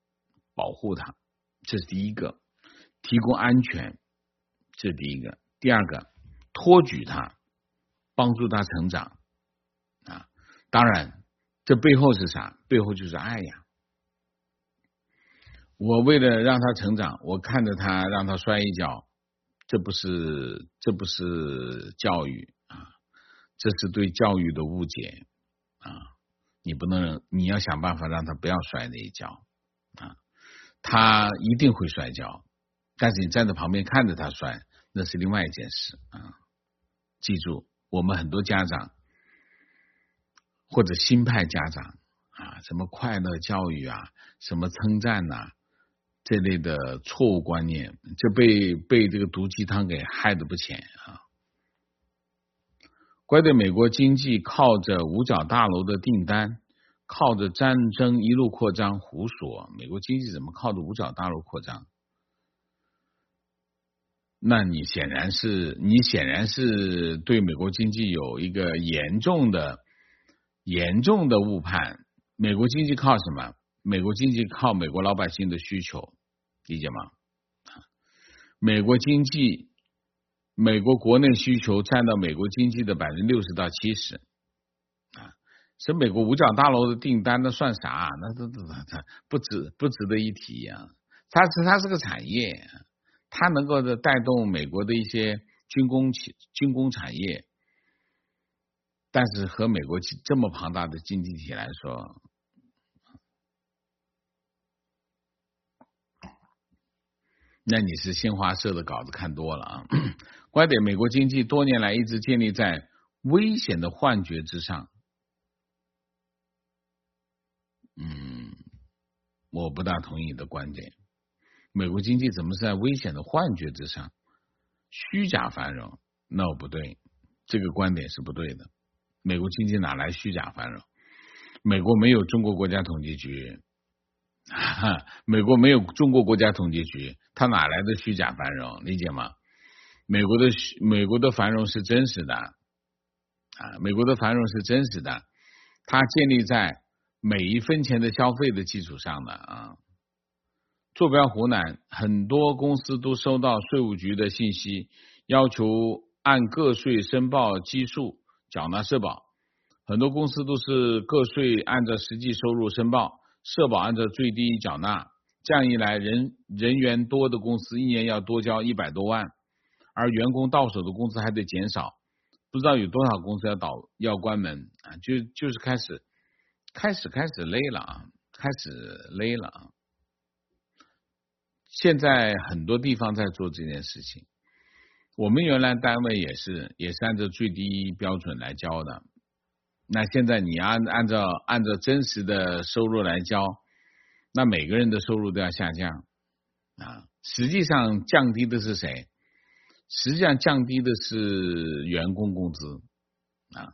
这是第一个，提供安全，这是第一个。第二个，托举他，帮助他成长啊。当然这背后是啥？背后就是爱呀。我为了让他成长，我看着他让他摔一跤，这不是教育啊，这是对教育的误解啊！你要想办法让他不要摔那一跤啊，他一定会摔跤，但是你站在旁边看着他摔，那是另外一件事啊！记住，我们很多家长或者新派家长啊，什么快乐教育啊，什么称赞呐，这类的错误观念，就被这个毒鸡汤给害得不浅啊！怪对美国经济靠着五角大楼的订单，靠着战争一路扩张，胡说！美国经济怎么靠着五角大楼扩张？那你显然是对美国经济有一个严重的误判。美国经济靠什么？美国经济靠美国老百姓的需求，理解吗？美国国内需求占到美国经济的60%到70%啊，是美国五角大楼的订单，那算啥？那不值得一提啊！它是个产业，它能够带动美国的一些军工产业，但是和美国这么庞大的经济体来说，那你是新华社的稿子看多了啊！观点：美国经济多年来一直建立在危险的幻觉之上。我不大同意你的观点。美国经济怎么是在危险的幻觉之上？虚假繁荣？那不对，这个观点是不对的。美国经济哪来虚假繁荣？美国没有中国国家统计局，美国没有中国国家统计局，它哪来的虚假繁荣？理解吗？美国的繁荣是真实的啊，美国的繁荣是真实的，它建立在每一分钱的消费的基础上的啊。坐标湖南，很多公司都收到税务局的信息，要求按个税申报基数缴纳社保。很多公司都是个税按照实际收入申报，社保按照最低缴纳。这样一来，人员多的公司一年要多交100多万，而员工到手的工资还得减少。不知道有多少公司要关门啊！就是开始勒了啊，现在很多地方在做这件事情，我们原来单位也是按照最低标准来交的。那现在你按照真实的收入来交，那每个人的收入都要下降啊。实际上降低的是谁？实际上降低的是员工工资啊。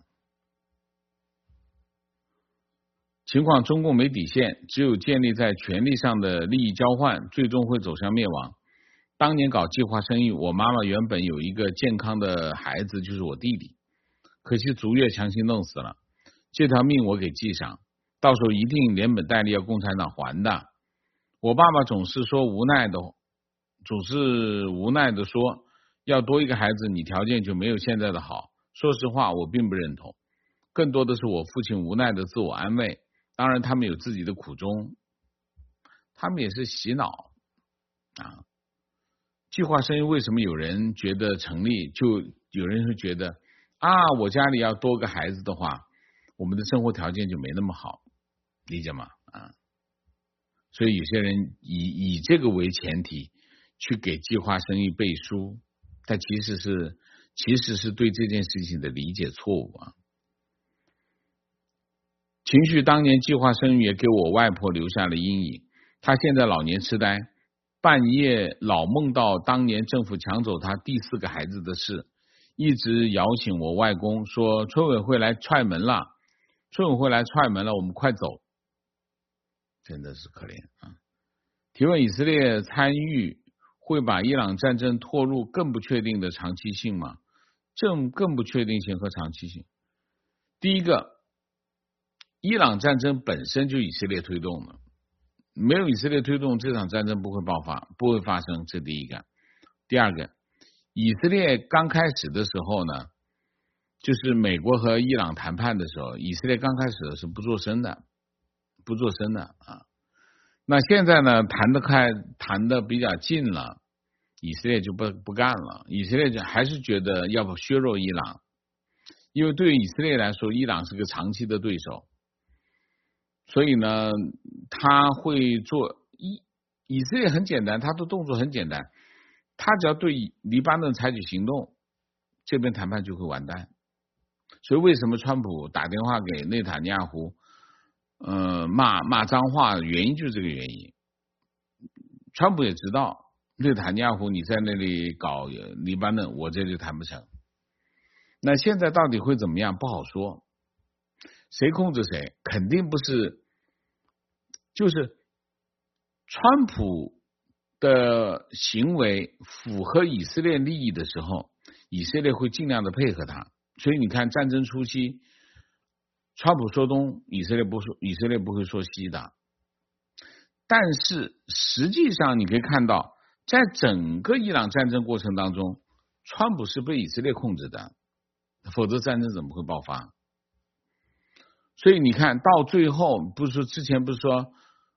情况中共没底线，只有建立在权力上的利益交换，最终会走向灭亡。当年搞计划生育，我妈妈原本有一个健康的孩子，就是我弟弟，可惜足月强行弄死了，这条命我给记上。 到时候一定连本带利要共产党还的。我爸爸总是无奈的说，要多一个孩子，你条件就没有现在的好。说实话，我并不认同，更多的是我父亲无奈的自我安慰。当然，他们有自己的苦衷，他们也是洗脑啊。计划生育为什么有人觉得成立？就有人会觉得我家里要多个孩子的话，我们的生活条件就没那么好，理解吗？所以有些人以这个为前提去给计划生育背书，但其实是对这件事情的理解错误啊。情绪当年计划生育也给我外婆留下了阴影，她现在老年痴呆，半夜老梦到当年政府抢走她第4个孩子的事，一直摇醒我外公说村委会来踹门了，我们快走。真的是可怜啊！提问：以色列参与会把伊朗战争拖入更不确定的长期性吗？更不确定性和长期性。第一个，伊朗战争本身就以色列推动的，没有以色列推动，这场战争不会爆发，不会发生，这第一个。第二个，以色列刚开始的时候呢，就是美国和伊朗谈判的时候，以色列刚开始是不做声的啊。那现在呢，谈的比较近了，以色列就不干了，以色列就还是觉得要不削弱伊朗，因为对于以色列来说，伊朗是个长期的对手，所以呢，他会做以色列很简单，他的动作很简单，他只要对黎巴嫩采取行动，这边谈判就会完蛋。所以为什么川普打电话给内塔尼亚胡骂脏话，原因就是这个原因。川普也知道内塔尼亚胡你在那里搞黎巴嫩，我这就谈不成。那现在到底会怎么样不好说，谁控制谁肯定不是，就是川普的行为符合以色列利益的时候，以色列会尽量的配合他。所以你看战争初期，川普说东，以色列不会说西的。但是实际上你可以看到，在整个伊朗战争过程当中，川普是被以色列控制的，否则战争怎么会爆发？所以你看到最后，之前不是说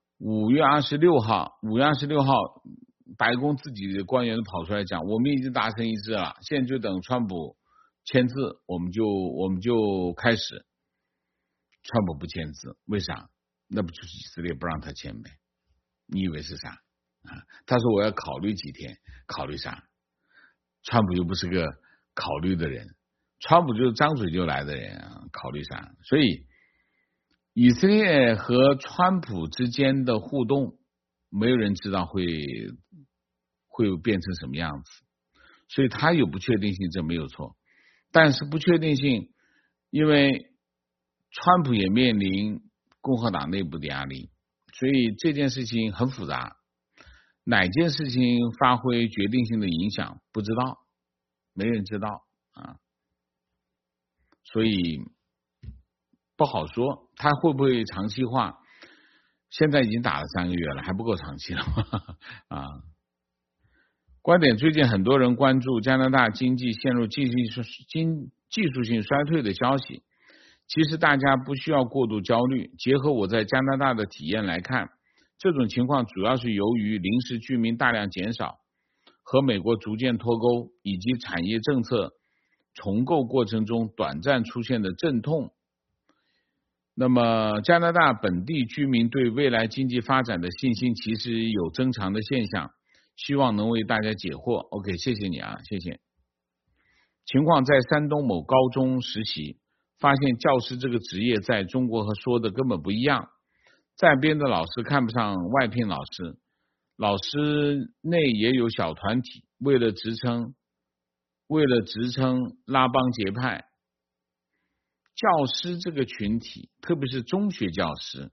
5月26号白宫自己的官员都跑出来讲，我们已经达成一致了，现在就等川普签字，我们就开始。川普不签字，为啥？那不就是以色列不让他签呗？你以为是啥？他说我要考虑几天，考虑啥？川普又不是个考虑的人，川普就是张嘴就来的人啊，考虑啥？所以以色列和川普之间的互动，没有人知道会变成什么样子，所以他有不确定性，这没有错。但是不确定性，因为川普也面临共和党内部的压力，所以这件事情很复杂。哪件事情发挥决定性的影响，不知道，没人知道啊，所以不好说，它会不会长期化？现在已经打了3个月了，还不够长期了啊。观点：最近很多人关注加拿大经济陷入技术性衰退的消息，其实大家不需要过度焦虑。结合我在加拿大的体验来看，这种情况主要是由于临时居民大量减少，和美国逐渐脱钩，以及产业政策重构过程中短暂出现的阵痛。那么加拿大本地居民对未来经济发展的信心其实有增强的现象，希望能为大家解惑。 OK， 谢谢你啊，谢谢。情况：在山东某高中实习，发现教师这个职业在中国和说的根本不一样，在编的老师看不上外聘老师，老师内也有小团体，为了职称拉帮结派。教师这个群体，特别是中学教师，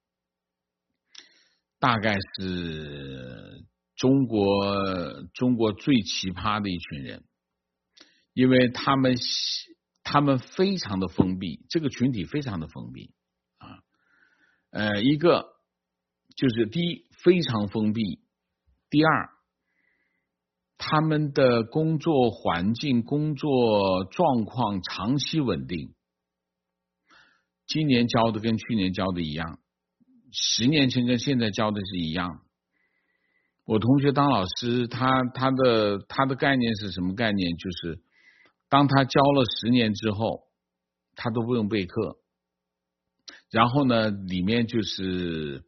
大概是中国最奇葩的一群人，因为他们非常的封闭，这个群体非常的封闭啊。 一个就是第一非常封闭，第二他们的工作环境、工作状况长期稳定。今年教的跟去年教的一样，10年前跟现在教的是一样。我同学当老师，他的概念是什么概念？就是当他教了10年之后，他都不用备课。然后呢，里面就是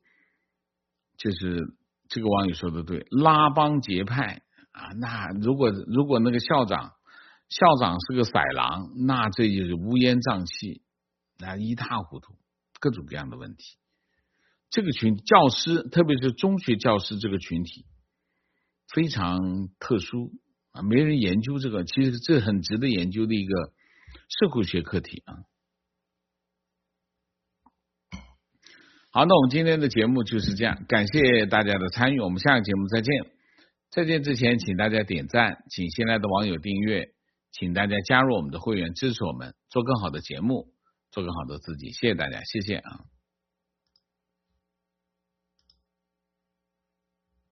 这个网友说的对，拉帮结派啊，那如果那个校长是个色狼，那这就是乌烟瘴气，那一塌糊涂，各种各样的问题。这个教师，特别是中学教师这个群体非常特殊啊，没人研究这个，其实这很值得研究的一个社会学课题啊。好，那我们今天的节目就是这样，感谢大家的参与，我们下个节目再见。再见之前，请大家点赞，请新来的网友订阅，请大家加入我们的会员，支持我们做更好的节目，做更好的自己。谢谢大家，谢谢啊。